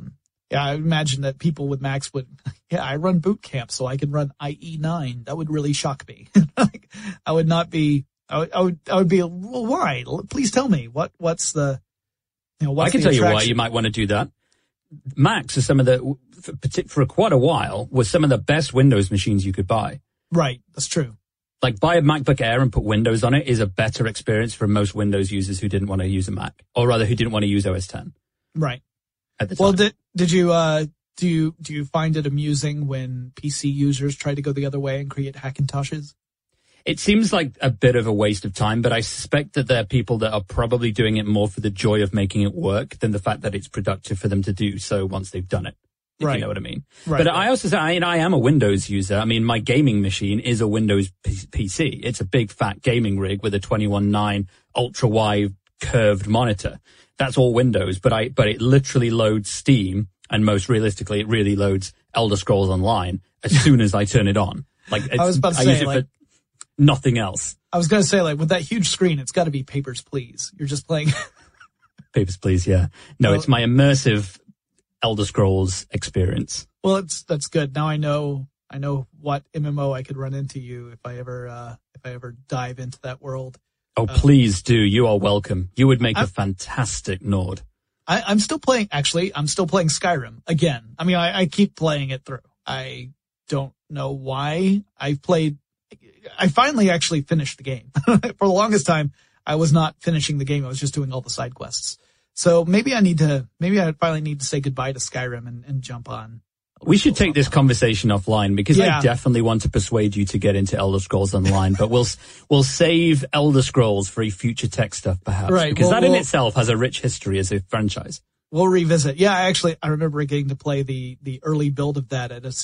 Yeah, I imagine that people with Macs would, I run Boot Camp, so I can run IE9. That would really shock me. I would not be, I would be, well, why? Please tell me, what's the, what's I can the tell you why attraction? you might want to do that. Macs are some of the, for quite a while, were some of the best Windows machines you could buy. Right, that's true. Like, buy a MacBook Air and put Windows on it is a better experience for most Windows users who didn't want to use a Mac, or rather who didn't want to use OS X. Right. At the time. Well, did you, do you find it amusing when PC users try to go the other way and create Hackintoshes? It seems like a bit of a waste of time, but I suspect that there are people that are probably doing it more for the joy of making it work than the fact that it's productive for them to do so once they've done it. If you know what I mean. Right, but I also say, I am a Windows user. I mean, my gaming machine is a Windows PC. It's a big fat gaming rig with a 21.9 ultra wide curved monitor. That's all Windows, but it literally loads Steam, and most realistically, it really loads Elder Scrolls Online as soon as I turn it on. Like, I was about to I say, use it for nothing else. I was going to say, like, with that huge screen, it's got to be Papers, Please. You're just playing. Papers, Please, yeah. No, it's my immersive Elder Scrolls experience. Well, that's good. Now I know what MMO I could run into you if I ever dive into that world. Oh, please do. You are welcome. You would make a fantastic Nord. I'm still playing Skyrim again. I mean, I keep playing it through. I don't know why. I finally actually finished the game. For the longest time, I was not finishing the game. I was just doing all the side quests. So maybe I finally need to say goodbye to Skyrim and jump on. We should take this conversation offline because I definitely want to persuade you to get into Elder Scrolls Online, but we'll save Elder Scrolls for a future tech stuff perhaps. Right. Because that in itself has a rich history as a franchise. We'll revisit. Yeah, I remember getting to play the early build of that at a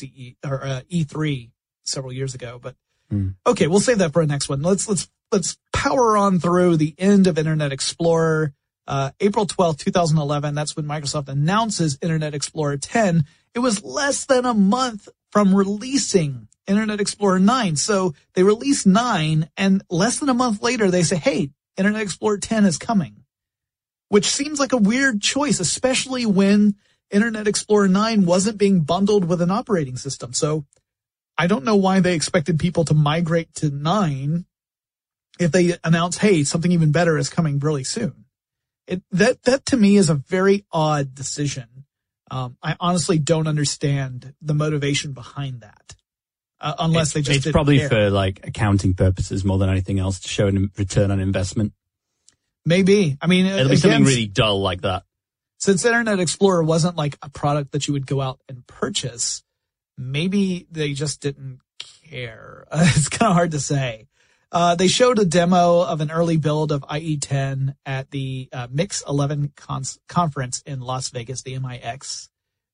E3 several years ago, but okay, we'll save that for a next one. Let's power on through the end of Internet Explorer. April 12th, 2011, that's when Microsoft announces Internet Explorer 10. It was less than a month from releasing Internet Explorer 9. So they released 9, and less than a month later, they say, hey, Internet Explorer 10 is coming. Which seems like a weird choice, especially when Internet Explorer 9 wasn't being bundled with an operating system. So I don't know why they expected people to migrate to 9 if they announce, hey, something even better is coming really soon. That to me is a very odd decision. I honestly don't understand the motivation behind that. Unless they just it's probably for like accounting purposes more than anything else to show a return on investment. Maybe. I mean, it'll be something really dull like that. Since Internet Explorer wasn't like a product that you would go out and purchase, maybe they just didn't care. It's kind of hard to say. They showed a demo of an early build of IE10 at the Mix 11 conference in Las Vegas, the MIX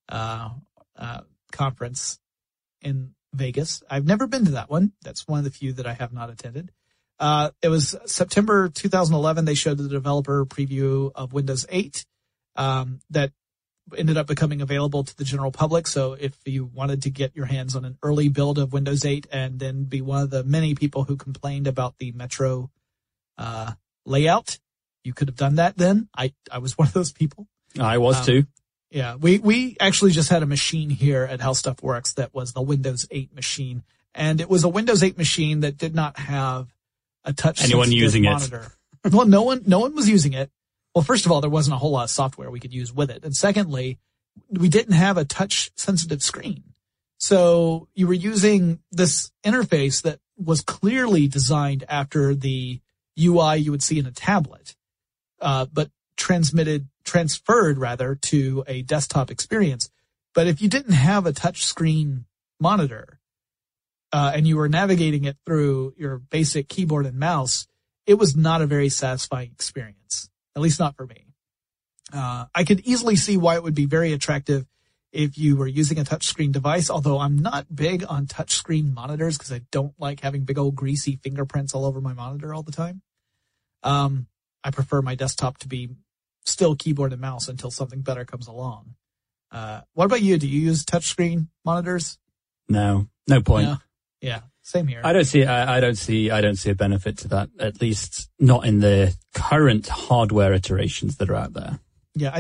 conference in Vegas. I've never been to that one. That's one of the few that I have not attended. It was September 2011. They showed the developer preview of Windows 8 that ended up becoming available to the general public. So if you wanted to get your hands on an early build of Windows 8 and then be one of the many people who complained about the Metro layout, you could have done that then. I was one of those people. I was too. Yeah, we actually just had a machine here at How Stuff Works that was the Windows 8 machine. And it was a Windows 8 machine that did not have a touch monitor. Well, no one was using it. Well, first of all, there wasn't a whole lot of software we could use with it. And secondly, we didn't have a touch-sensitive screen. So you were using this interface that was clearly designed after the UI you would see in a tablet, but transferred to a desktop experience. But if you didn't have a touch screen monitor, and you were navigating it through your basic keyboard and mouse, it was not a very satisfying experience. At least not for me. I could easily see why it would be very attractive if you were using a touchscreen device, although I'm not big on touchscreen monitors because I don't like having big old greasy fingerprints all over my monitor all the time. I prefer my desktop to be still keyboard and mouse until something better comes along. What about you? Do you use touchscreen monitors? No point. Yeah. Same here. I don't see a benefit to that, at least not in the current hardware iterations that are out there. Yeah, I don't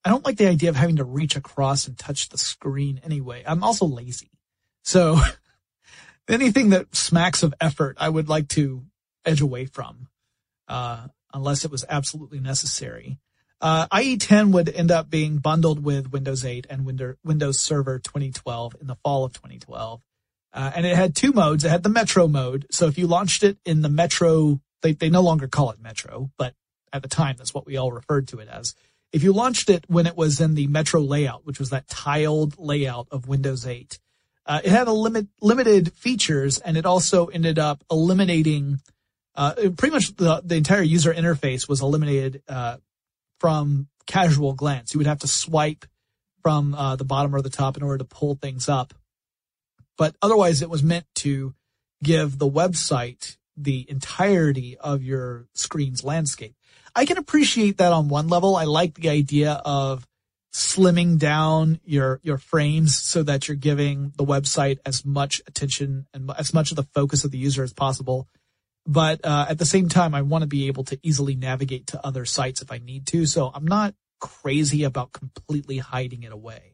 I don't like the idea of having to reach across and touch the screen anyway. I'm also lazy. So anything that smacks of effort, I would like to edge away from, unless it was absolutely necessary. IE10 would end up being bundled with Windows 8 and Windows Server 2012 in the fall of 2012. And it had two modes. It had the Metro mode. So if you launched it in the Metro, they no longer call it Metro, but at the time, that's what we all referred to it as. If you launched it when it was in the Metro layout, which was that tiled layout of Windows 8, it had limited features, and it also ended up eliminating, pretty much the entire user interface was eliminated, from casual glance. You would have to swipe from, the bottom or the top in order to pull things up. But otherwise, it was meant to give the website the entirety of your screen's landscape. I can appreciate that on one level. I like the idea of slimming down your frames so that you're giving the website as much attention and as much of the focus of the user as possible. But at the same time, I want to be able to easily navigate to other sites if I need to. So I'm not crazy about completely hiding it away.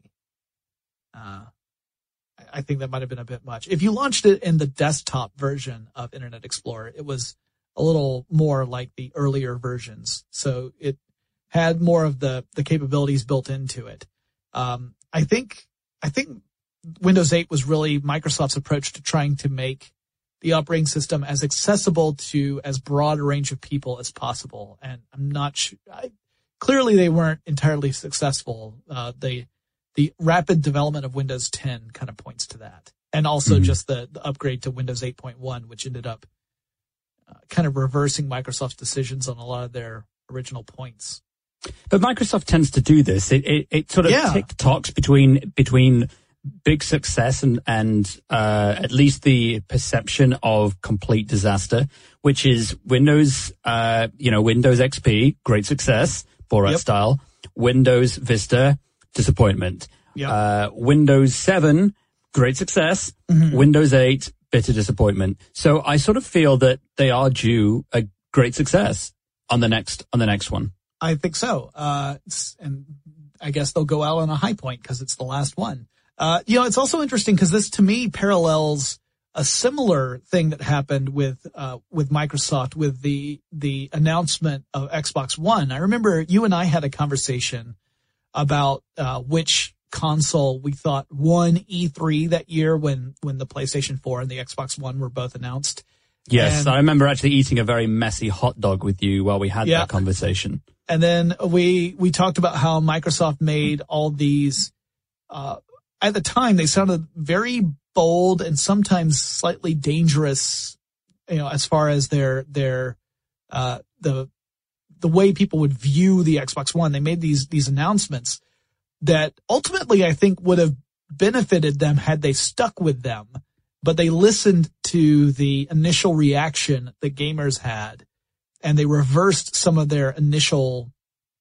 I think that might have been a bit much. If you launched it in the desktop version of Internet Explorer, it was a little more like the earlier versions. So it had more of the capabilities built into it. I think Windows 8 was really Microsoft's approach to trying to make the operating system as accessible to as broad a range of people as possible. And I'm not sure, clearly they weren't entirely successful. The rapid development of Windows 10 kind of points to that. And also just the upgrade to Windows 8.1, which ended up kind of reversing Microsoft's decisions on a lot of their original points. But Microsoft tends to do this. It sort of tick-tocks between big success and at least the perception of complete disaster, which is Windows, Windows XP, great success, Borat style. Windows Vista, disappointment. Windows 7, great success. Windows 8, bitter disappointment. So I sort of feel that they are due a great success on the next one. I think so. And I guess they'll go out on a high point because it's the last one. It's also interesting because this to me parallels a similar thing that happened with Microsoft with the announcement of Xbox One. I remember you and I had a conversation about which console we thought won E3 that year when the PlayStation 4 and the Xbox One were both announced. Yes, I remember actually eating a very messy hot dog with you while we had that conversation. And then we talked about how Microsoft made all these, at the time they sounded very bold and sometimes slightly dangerous, as far as their the way people would view the Xbox One. They made these announcements that ultimately I think would have benefited them had they stuck with them, but they listened to the initial reaction that gamers had, and they reversed some of their initial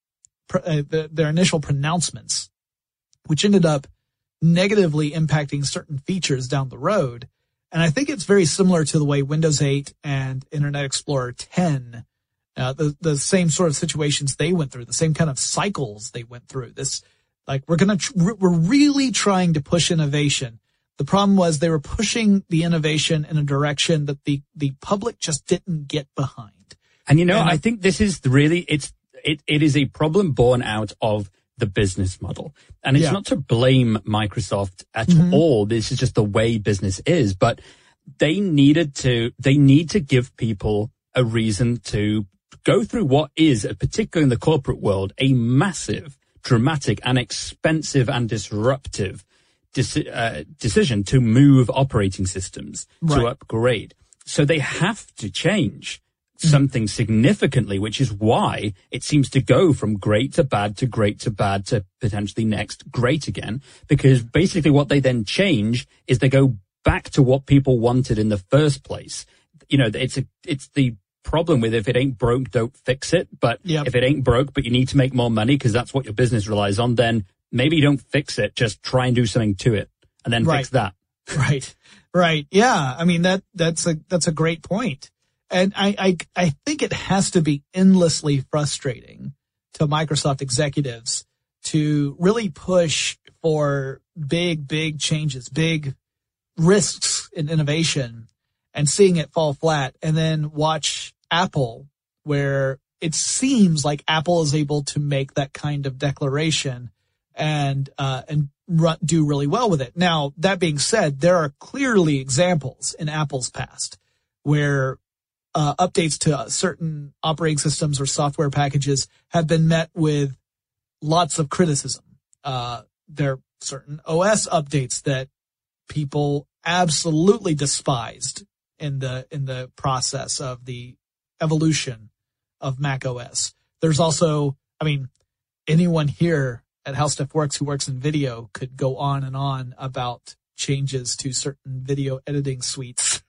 pronouncements, which ended up negatively impacting certain features down the road. And I think it's very similar to the way Windows 8 and Internet Explorer 10, the same sort of situations they went through, the same kind of cycles they went through. This, like, we're really trying to push innovation. The problem was they were pushing the innovation in a direction that the public just didn't get behind. And I think this is really, it is a problem born out of the business model. And it's not to blame Microsoft at all. This is just the way business is. But they need to give people a reason to go through what is, particularly in the corporate world, a massive, dramatic and expensive and disruptive decision to move operating systems, to upgrade. So they have to change something significantly, which is why it seems to go from great to bad to great to bad to potentially next great again, because basically what they then change is they go back to what people wanted in the first place. It's the problem with if it ain't broke, don't fix it. But if it ain't broke, but you need to make more money because that's what your business relies on, then maybe you don't fix it, just try and do something to it and then fix that. Right. Yeah. I mean, that's a great point. And I think it has to be endlessly frustrating to Microsoft executives to really push for big changes, big risks in innovation, and seeing it fall flat, and then watch Apple, where it seems like Apple is able to make that kind of declaration and do really well with it. Now, that being said, there are clearly examples in Apple's past where updates to certain operating systems or software packages have been met with lots of criticism. There are certain OS updates that people absolutely despised in the process of the evolution of Mac OS. There's also, anyone here at How Stuff Works who works in video could go on and on about changes to certain video editing suites.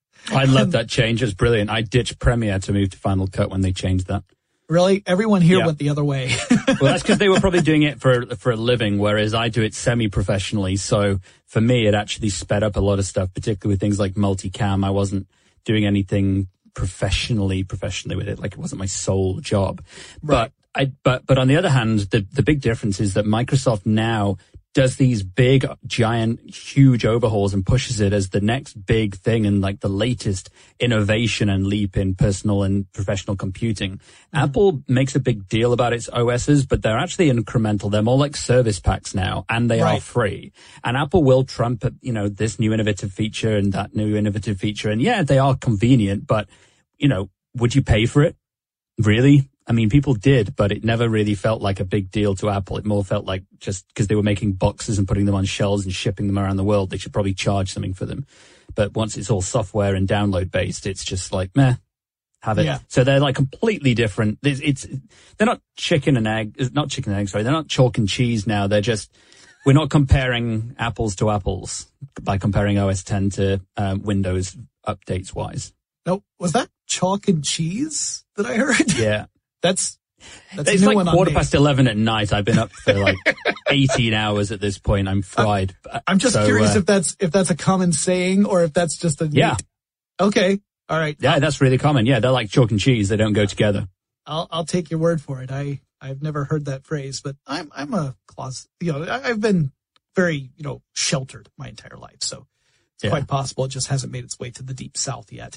I love that change. It's brilliant. I ditched Premiere to move to Final Cut when they changed that. Really? Everyone here went the other way. Well, that's because they were probably doing it for a living, whereas I do it semi-professionally. So for me, it actually sped up a lot of stuff, particularly with things like multicam. I wasn't doing anything professionally with it, like it wasn't my sole job. Right. But on the other hand, the big difference is that Microsoft now does these big, giant, huge overhauls and pushes it as the next big thing and like the latest innovation and leap in personal and professional computing. Apple makes a big deal about its OSs, but they're actually incremental. They're more like service packs now, and they are free. And Apple will trump, this new innovative feature and that new innovative feature. And yeah, they are convenient, but, would you pay for it? Really? People did, but it never really felt like a big deal to Apple. It more felt like just because they were making boxes and putting them on shelves and shipping them around the world, they should probably charge something for them. But once it's all software and download based, it's just like, meh, have it. Yeah. So they're like completely different. They're not chicken and egg. Not chicken and egg, sorry. They're not chalk and cheese now. They're just, we're not comparing apples to apples by comparing OS X to Windows updates wise. No, was that chalk and cheese that I heard? Yeah. That's it's like 11:15 at night. I've been up for like 18 hours at this point. I'm fried. I'm just curious if that's a common saying or if that's just a neat... Okay. All right. Yeah, that's really common. Yeah, they're like chalk and cheese. They don't go together. I'll take your word for it. I've never heard that phrase, but I'm a closet. I've been very sheltered my entire life, so it's quite possible it just hasn't made its way to the deep south yet.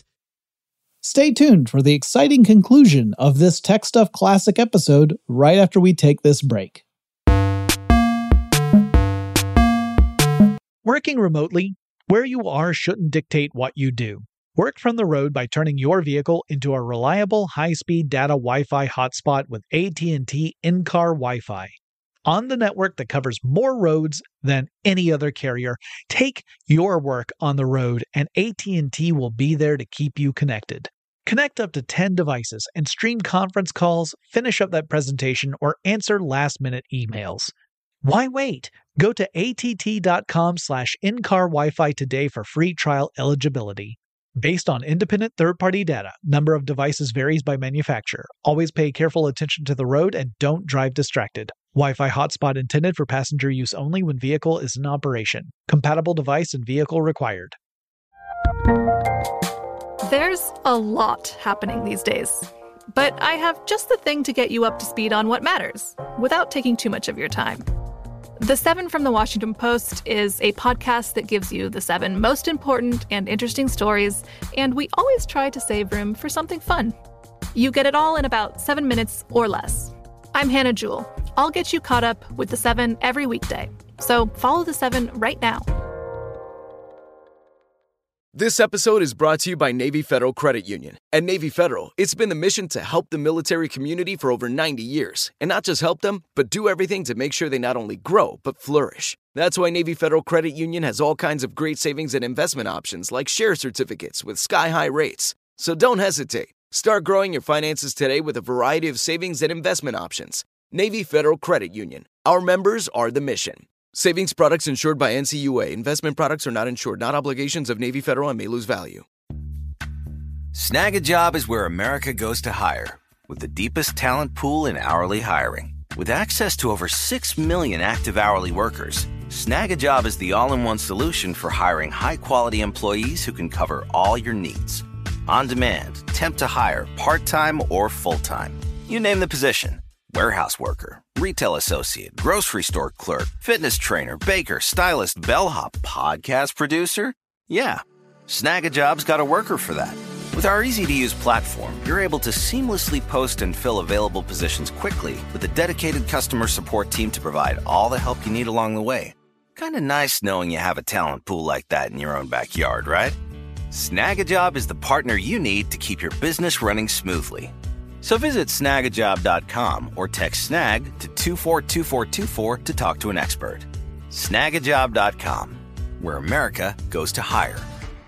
Stay tuned for the exciting conclusion of this Tech Stuff Classic episode right after we take this break. Working remotely, where you are shouldn't dictate what you do. Work from the road by turning your vehicle into a reliable high-speed data Wi-Fi hotspot with AT&T in-car Wi-Fi. On the network that covers more roads than any other carrier, take your work on the road and AT&T will be there to keep you connected. Connect up to 10 devices and stream conference calls, finish up that presentation, or answer last-minute emails. Why wait? Go to att.com/in-car Wi-Fi today for free trial eligibility. Based on independent third-party data, number of devices varies by manufacturer. Always pay careful attention to the road and don't drive distracted. Wi-Fi hotspot intended for passenger use only when vehicle is in operation. Compatible device and vehicle required. There's a lot happening these days, but I have just the thing to get you up to speed on what matters without taking too much of your time. The 7 from the Washington Post is a podcast that gives you the 7 most important and interesting stories, and we always try to save room for something fun. You get it all in about 7 minutes or less. I'm Hannah Jewell. I'll get you caught up with the 7 every weekday. So follow the 7 right now. This episode is brought to you by Navy Federal Credit Union. At Navy Federal, it's been the mission to help the military community for over 90 years. And not just help them, but do everything to make sure they not only grow, but flourish. That's why Navy Federal Credit Union has all kinds of great savings and investment options like share certificates with sky-high rates. So don't hesitate. Start growing your finances today with a variety of savings and investment options. Navy Federal Credit Union. Our members are the mission. Savings products insured by NCUA. Investment products are not insured, not obligations of Navy Federal and may lose value. Snag a Job is where America goes to hire, with the deepest talent pool in hourly hiring. With access to over 6 million active hourly workers, Snag a Job is the all-in-one solution for hiring high-quality employees who can cover all your needs. On demand, temp to hire, part-time or full-time. You name the position. Warehouse worker, Retail associate, grocery store clerk, fitness trainer, baker, stylist, bellhop, podcast producer? Yeah, Snag-a-Job's got a worker for that. With our easy-to-use platform, you're able to seamlessly post and fill available positions quickly with a dedicated customer support team to provide all the help you need along the way. Kind of nice knowing you have a talent pool like that in your own backyard, right? Snag-a-Job is the partner you need to keep your business running smoothly. So visit snagajob.com or text snag to 242424 to talk to an expert. Snagajob.com, where America goes to hire.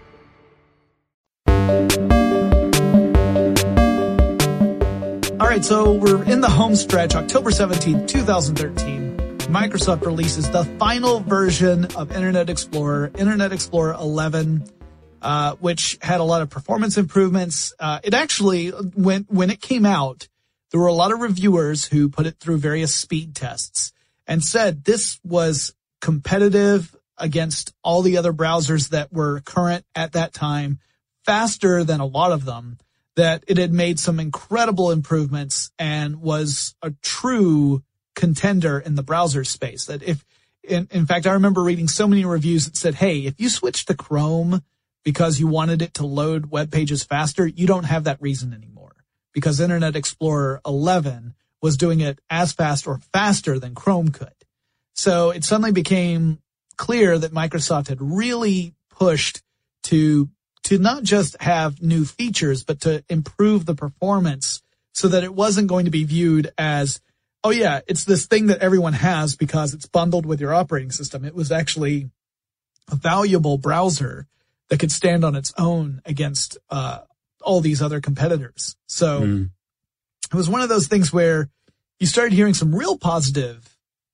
All right, so we're in the home stretch. October 17th, 2013. Microsoft releases the final version of Internet Explorer 11, which had a lot of performance improvements. It actually, when it came out, there were a lot of reviewers who put it through various speed tests and said this was competitive against all the other browsers that were current at that time, faster than a lot of them, that it had made some incredible improvements and was a true contender in the browser space. That if, in fact, I remember reading so many reviews that said, hey, if you switch to Chrome because you wanted it to load web pages faster, you don't have that reason anymore, because Internet Explorer 11 was doing it as fast or faster than Chrome could. So it suddenly became clear that Microsoft had really pushed to not just have new features, but to improve the performance so that it wasn't going to be viewed as, oh yeah, it's this thing that everyone has because it's bundled with your operating system. It was actually a valuable browser that could stand on its own against all these other competitors. So it was one of those things where you started hearing some real positive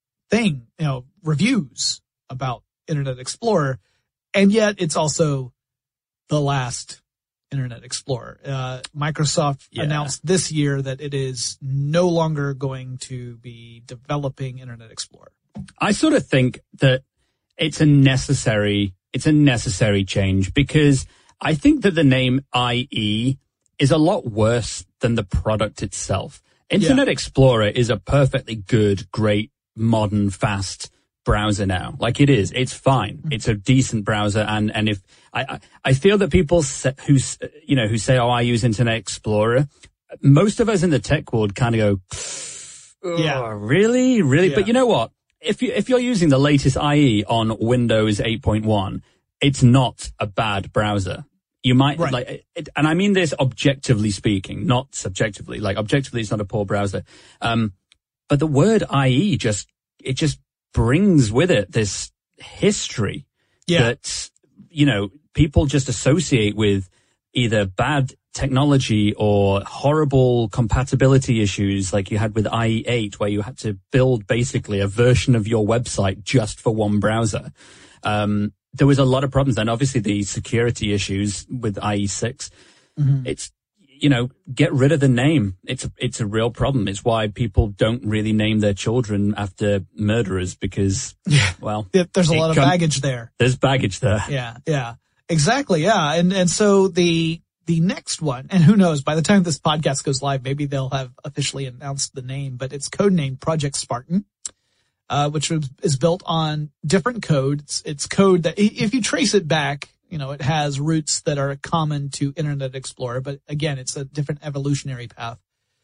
reviews about Internet Explorer, and yet it's also the last Internet Explorer. Microsoft announced this year that it is no longer going to be developing Internet Explorer. I sort of think that it's a necessary change, because I think that the name IE is a lot worse than the product itself. Internet Explorer is a perfectly good, great, modern, fast browser now. Like it is. It's fine. It's a decent browser. And if I feel that people who say, oh, I use Internet Explorer, most of us in the tech world kind of go, really? Yeah. But you know what? If you're using the latest IE on Windows 8.1, it's not a bad browser. You might and I mean this objectively speaking, not subjectively. Like objectively, it's not a poor browser. But the word IE just brings with it this history that, people just associate with either bad technology or horrible compatibility issues like you had with IE8, where you had to build basically a version of your website just for one browser. There was a lot of problems then. Obviously, the security issues with IE6. It's, get rid of the name. It's a real problem. It's why people don't really name their children after murderers, because, there's a lot of baggage there. There's baggage there. Yeah, exactly. Yeah. And so the next one, and who knows, by the time this podcast goes live, maybe they'll have officially announced the name, but it's codenamed Project Spartan, which is built on different code. It's code that if you trace it back, it has roots that are common to Internet Explorer, but again, it's a different evolutionary path.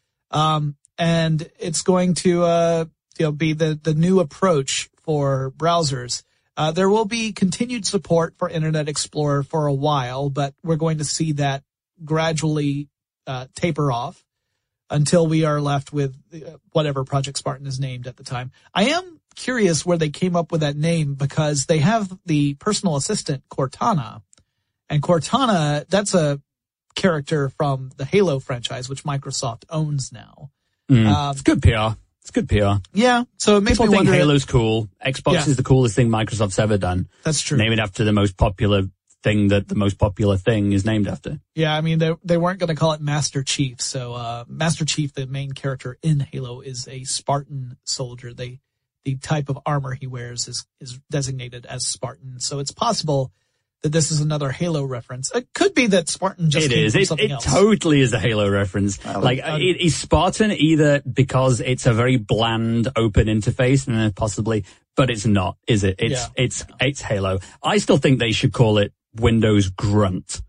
And it's going to, be the new approach for browsers. There will be continued support for Internet Explorer for a while, but we're going to see that gradually, taper off until we are left with whatever Project Spartan is named at the time. I am curious where they came up with that name, because they have the personal assistant Cortana, and Cortana, that's a character from the Halo franchise, which Microsoft owns now. It's good PR. Yeah. So it makes People me think wonder. Halo's cool. Xbox is the coolest thing Microsoft's ever done. That's true. Name it after the most popular thing that the most popular thing is named after. Yeah, I mean, they weren't going to call it Master Chief. So, Master Chief, the main character in Halo, is a Spartan soldier. The type of armor he wears is designated as Spartan. So it's possible that this is another Halo reference. It could be that Spartan just came from something else. It totally is a Halo reference. Is Spartan either because it's a very bland, open interface, and possibly, but it's not, is it? It's Halo. I still think they should call it Windows Grunt.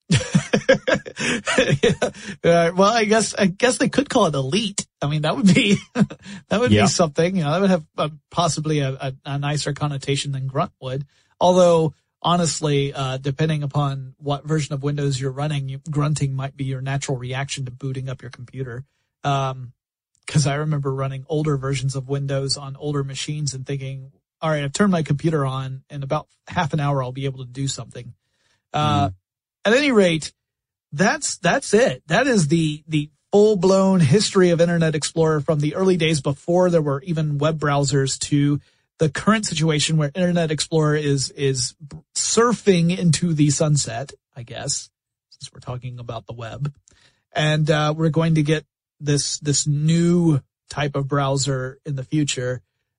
Well, I guess they could call it Elite. I mean, that would be be something. That would have possibly a nicer connotation than Grunt would. Although, honestly, depending upon what version of Windows you're running, grunting might be your natural reaction to booting up your computer. Because I remember running older versions of Windows on older machines and thinking, all right, I've turned my computer on. In about half an hour, I'll be able to do something. At any rate, that's it. That is the full-blown history of Internet Explorer from the early days before there were even web browsers to the current situation where Internet Explorer is surfing into the sunset, I guess, since we're talking about the web. And we're going to get this new type of browser in the future.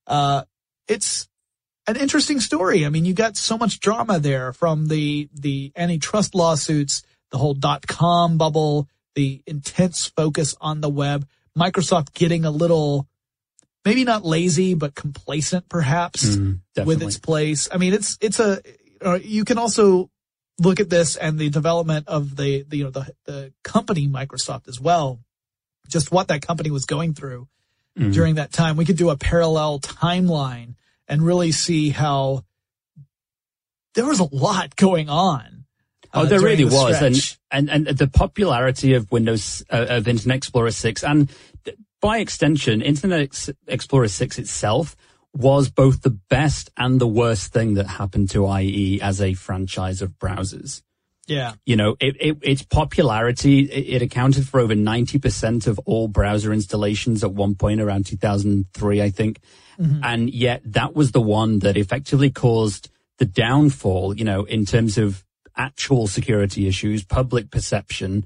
It's an interesting story. I mean, you got so much drama there from the antitrust lawsuits, the whole .com bubble, the intense focus on the web, Microsoft getting a little, maybe not lazy, but complacent perhaps with its place. I mean, you can also look at this and the development of the company Microsoft as well, just what that company was going through during that time. We could do a parallel timeline and really see how there was a lot going on. There really was. And the popularity of Windows, of Internet Explorer 6, and by extension, Internet Explorer 6 itself was both the best and the worst thing that happened to IE as a franchise of browsers. Yeah. Its popularity, it accounted for over 90% of all browser installations at one point around 2003, I think. Mm-hmm. And yet that was the one that effectively caused the downfall, in terms of actual security issues, public perception,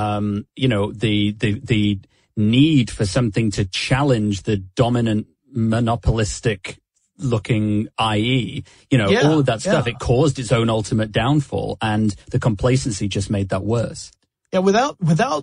the need for something to challenge the dominant monopolistic looking IE, all of that stuff. It caused its own ultimate downfall, and the complacency just made that worse. Yeah, without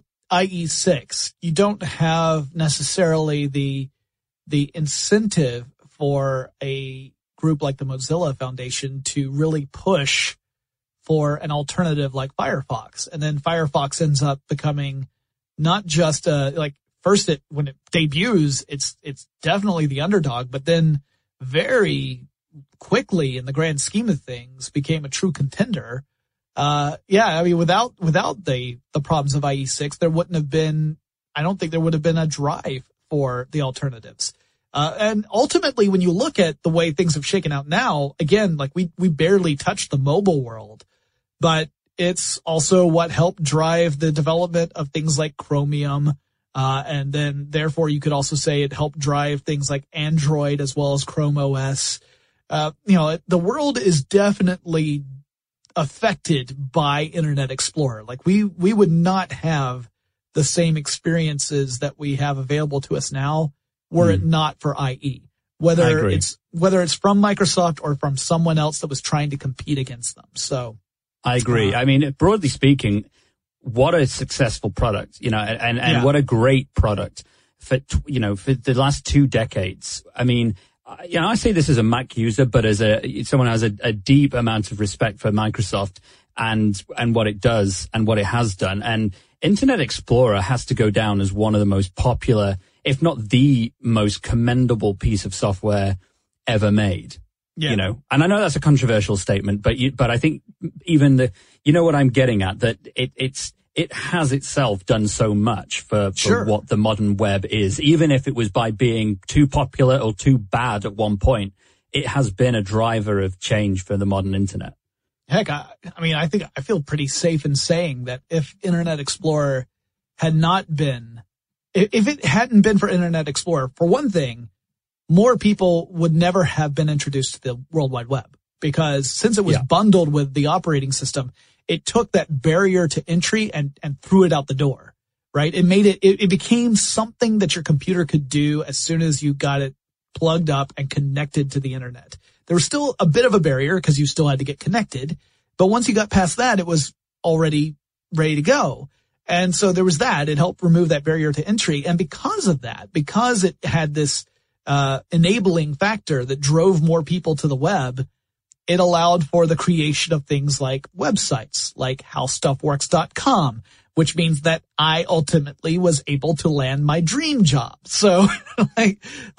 IE6, you don't have necessarily the incentive for a group like the Mozilla Foundation to really push for an alternative like Firefox. And then Firefox ends up becoming not just when it debuts, it's definitely the underdog, but then very quickly in the grand scheme of things became a true contender. I mean, without the problems of IE6, I don't think there would have been a drive for the alternatives. And ultimately, when you look at the way things have shaken out now, again, like we barely touched the mobile world, but it's also what helped drive the development of things like Chromium. And then therefore you could also say it helped drive things like Android as well as Chrome OS. The world is definitely affected by Internet Explorer. Like we would not have the same experiences that we have available to us now were it not for IE. Whether it's from Microsoft or from someone else that was trying to compete against them. So I agree. I mean, broadly speaking, what a successful product, and what a great product for the last 2 decades. I mean, I say this as a Mac user, but as someone who has a deep amount of respect for Microsoft and what it does and what it has done. And Internet Explorer has to go down as one of the most popular, if not the most commendable piece of software ever made. Yeah. And I know that's a controversial statement, but I think even what I'm getting at, that it has itself done so much for what the modern web is. Even if it was by being too popular or too bad at one point, it has been a driver of change for the modern internet. Heck, I feel pretty safe in saying that if Internet Explorer had not been, if it hadn't been for Internet Explorer, for one thing, more people would never have been introduced to the World Wide Web, because since it was bundled with the operating system, it took that barrier to entry and threw it out the door, right? It became something that your computer could do as soon as you got it plugged up and connected to the internet. There was still a bit of a barrier because you still had to get connected, But once you got past that, it was already ready to go. And so there was that. It helped remove that barrier to entry. And because of that, because it had this enabling factor that drove more people to the web, it allowed for the creation of things like websites, like howstuffworks.com, which means that I ultimately was able to land my dream job. So I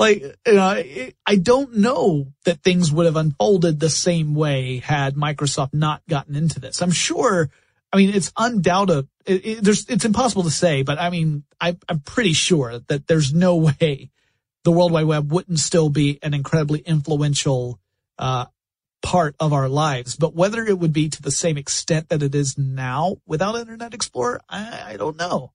don't know that things would have unfolded the same way had Microsoft not gotten into this. I'm sure, it's undoubted. It's impossible to say, but I'm pretty sure that there's no way the World Wide Web wouldn't still be an incredibly influential, part of our lives. But whether it would be to the same extent that it is now without Internet Explorer, I don't know.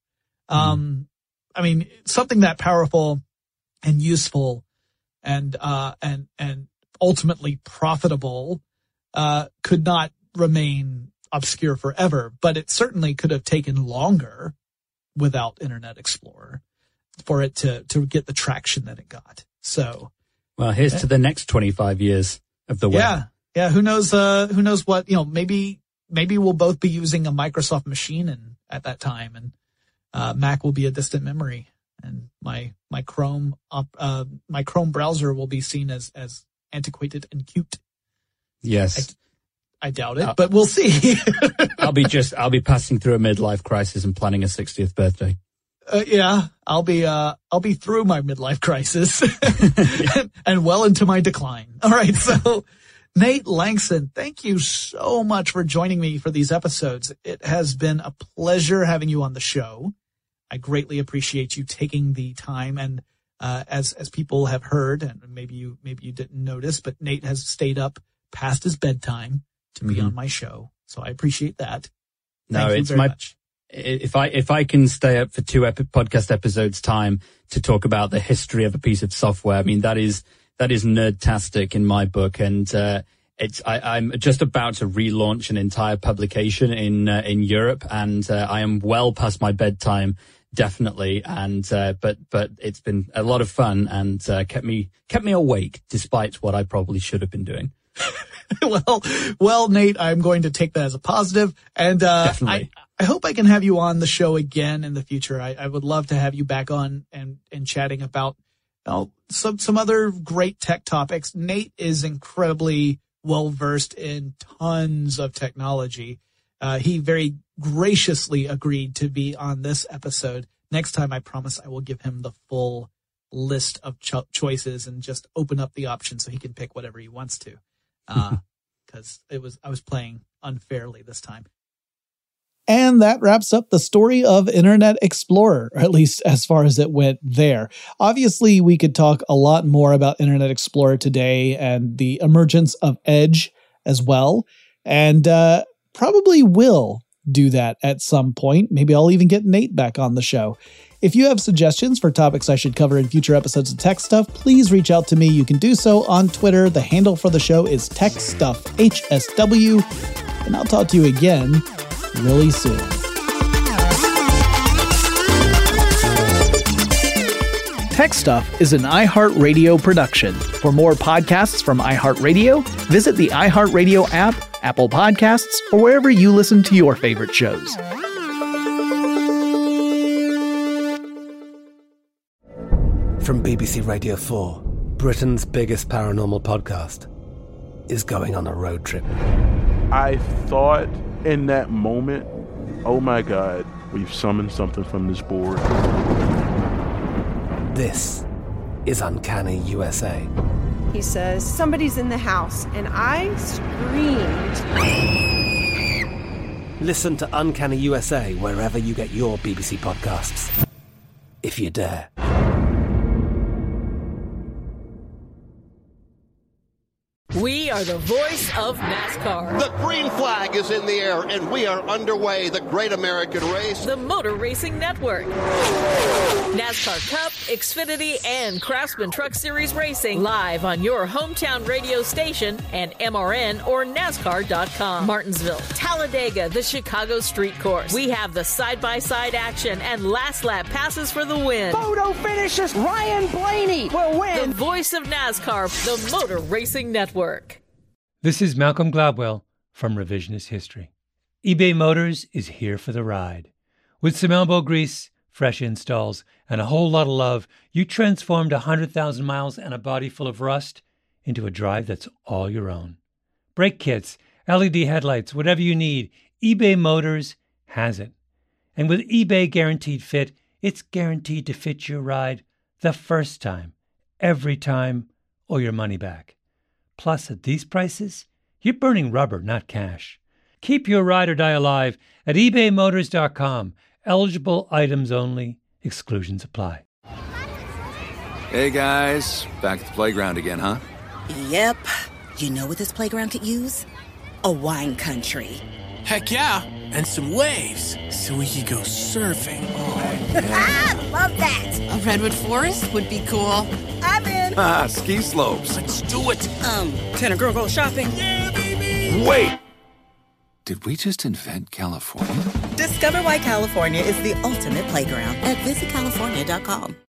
Something that powerful and useful and ultimately profitable, could not remain obscure forever, but it certainly could have taken longer without Internet Explorer for it to get the traction that it got. So, well, here's to the next 25 years of the web. Yeah. Who knows what, maybe we'll both be using a Microsoft machine at that time, and Mac will be a distant memory, and my Chrome browser will be seen as antiquated and cute. Yes. I doubt it, but we'll see. I'll be passing through a midlife crisis and planning a 60th birthday. I'll be through my midlife crisis and well into my decline. All right. So Nate Lanxon, thank you so much for joining me for these episodes. It has been a pleasure having you on the show. I greatly appreciate you taking the time, and as people have heard, and maybe you didn't notice, but Nate has stayed up past his bedtime to be on my show. So I appreciate that. Thank you very much. If I can stay up for 2 podcast episodes time to talk about the history of a piece of software, that is nerdtastic in my book. And, I'm just about to relaunch an entire publication in Europe, and, I am well past my bedtime, definitely. And, but it's been a lot of fun and, kept me awake despite what I probably should have been doing. Well, Nate, I'm going to take that as a positive, and I hope I can have you on the show again in the future. I would love to have you back on and chatting about some other great tech topics. Nate is incredibly well versed in tons of technology. He very graciously agreed to be on this episode. Next time, I promise I will give him the full list of choices and just open up the options so he can pick whatever he wants to. Because I was playing unfairly this time. And that wraps up the story of Internet Explorer, or at least as far as it went there. Obviously, we could talk a lot more about Internet Explorer today and the emergence of Edge as well, and probably will do that at some point. Maybe I'll even get Nate back on the show. If you have suggestions for topics I should cover in future episodes of Tech Stuff, please reach out to me. You can do so on Twitter. The handle for the show is TechStuffHSW, and I'll talk to you again really soon. Tech Stuff is an iHeartRadio production. For more podcasts from iHeartRadio, visit the iHeartRadio app, Apple Podcasts, or wherever you listen to your favorite shows. From BBC Radio 4, Britain's biggest paranormal podcast is going on a road trip. I thought in that moment, oh my God, we've summoned something from this board. This is Uncanny USA. He says, somebody's in the house, and I screamed. Listen to Uncanny USA wherever you get your BBC podcasts, if you dare. We are the voice of NASCAR. The green flag is in the air, and we are underway. The Great American Race. The Motor Racing Network. NASCAR Cup, Xfinity, and Craftsman Truck Series Racing live on your hometown radio station and MRN or NASCAR.com. Martinsville, Talladega, the Chicago Street Course. We have the side-by-side action and last lap passes for the win. Photo finishes. Ryan Blaney will win. The voice of NASCAR, the Motor Racing Network. This is Malcolm Gladwell from revisionist history. eBay Motors is here for the ride. With some elbow grease, fresh installs, and a whole lot of love, you transformed 100,000 miles and a body full of rust into a drive that's all your own. Brake kits, LED headlights, whatever you need, eBay Motors has it. And with eBay Guaranteed Fit, it's guaranteed to fit your ride the first time, every time, or your money back. Plus, at these prices, you're burning rubber, not cash. Keep your ride or die alive at ebaymotors.com. Eligible items only. Exclusions apply. Hey, guys. Back at the playground again, huh? Yep. You know what this playground could use? A wine country. Heck yeah. And some waves so we could go surfing. Oh, yeah. Love that. A redwood forest would be cool. I'm in. Ski slopes. Let's do it. Can a girl go shopping? Yeah, baby. Wait. Did we just invent California? Discover why California is the ultimate playground at visitcalifornia.com.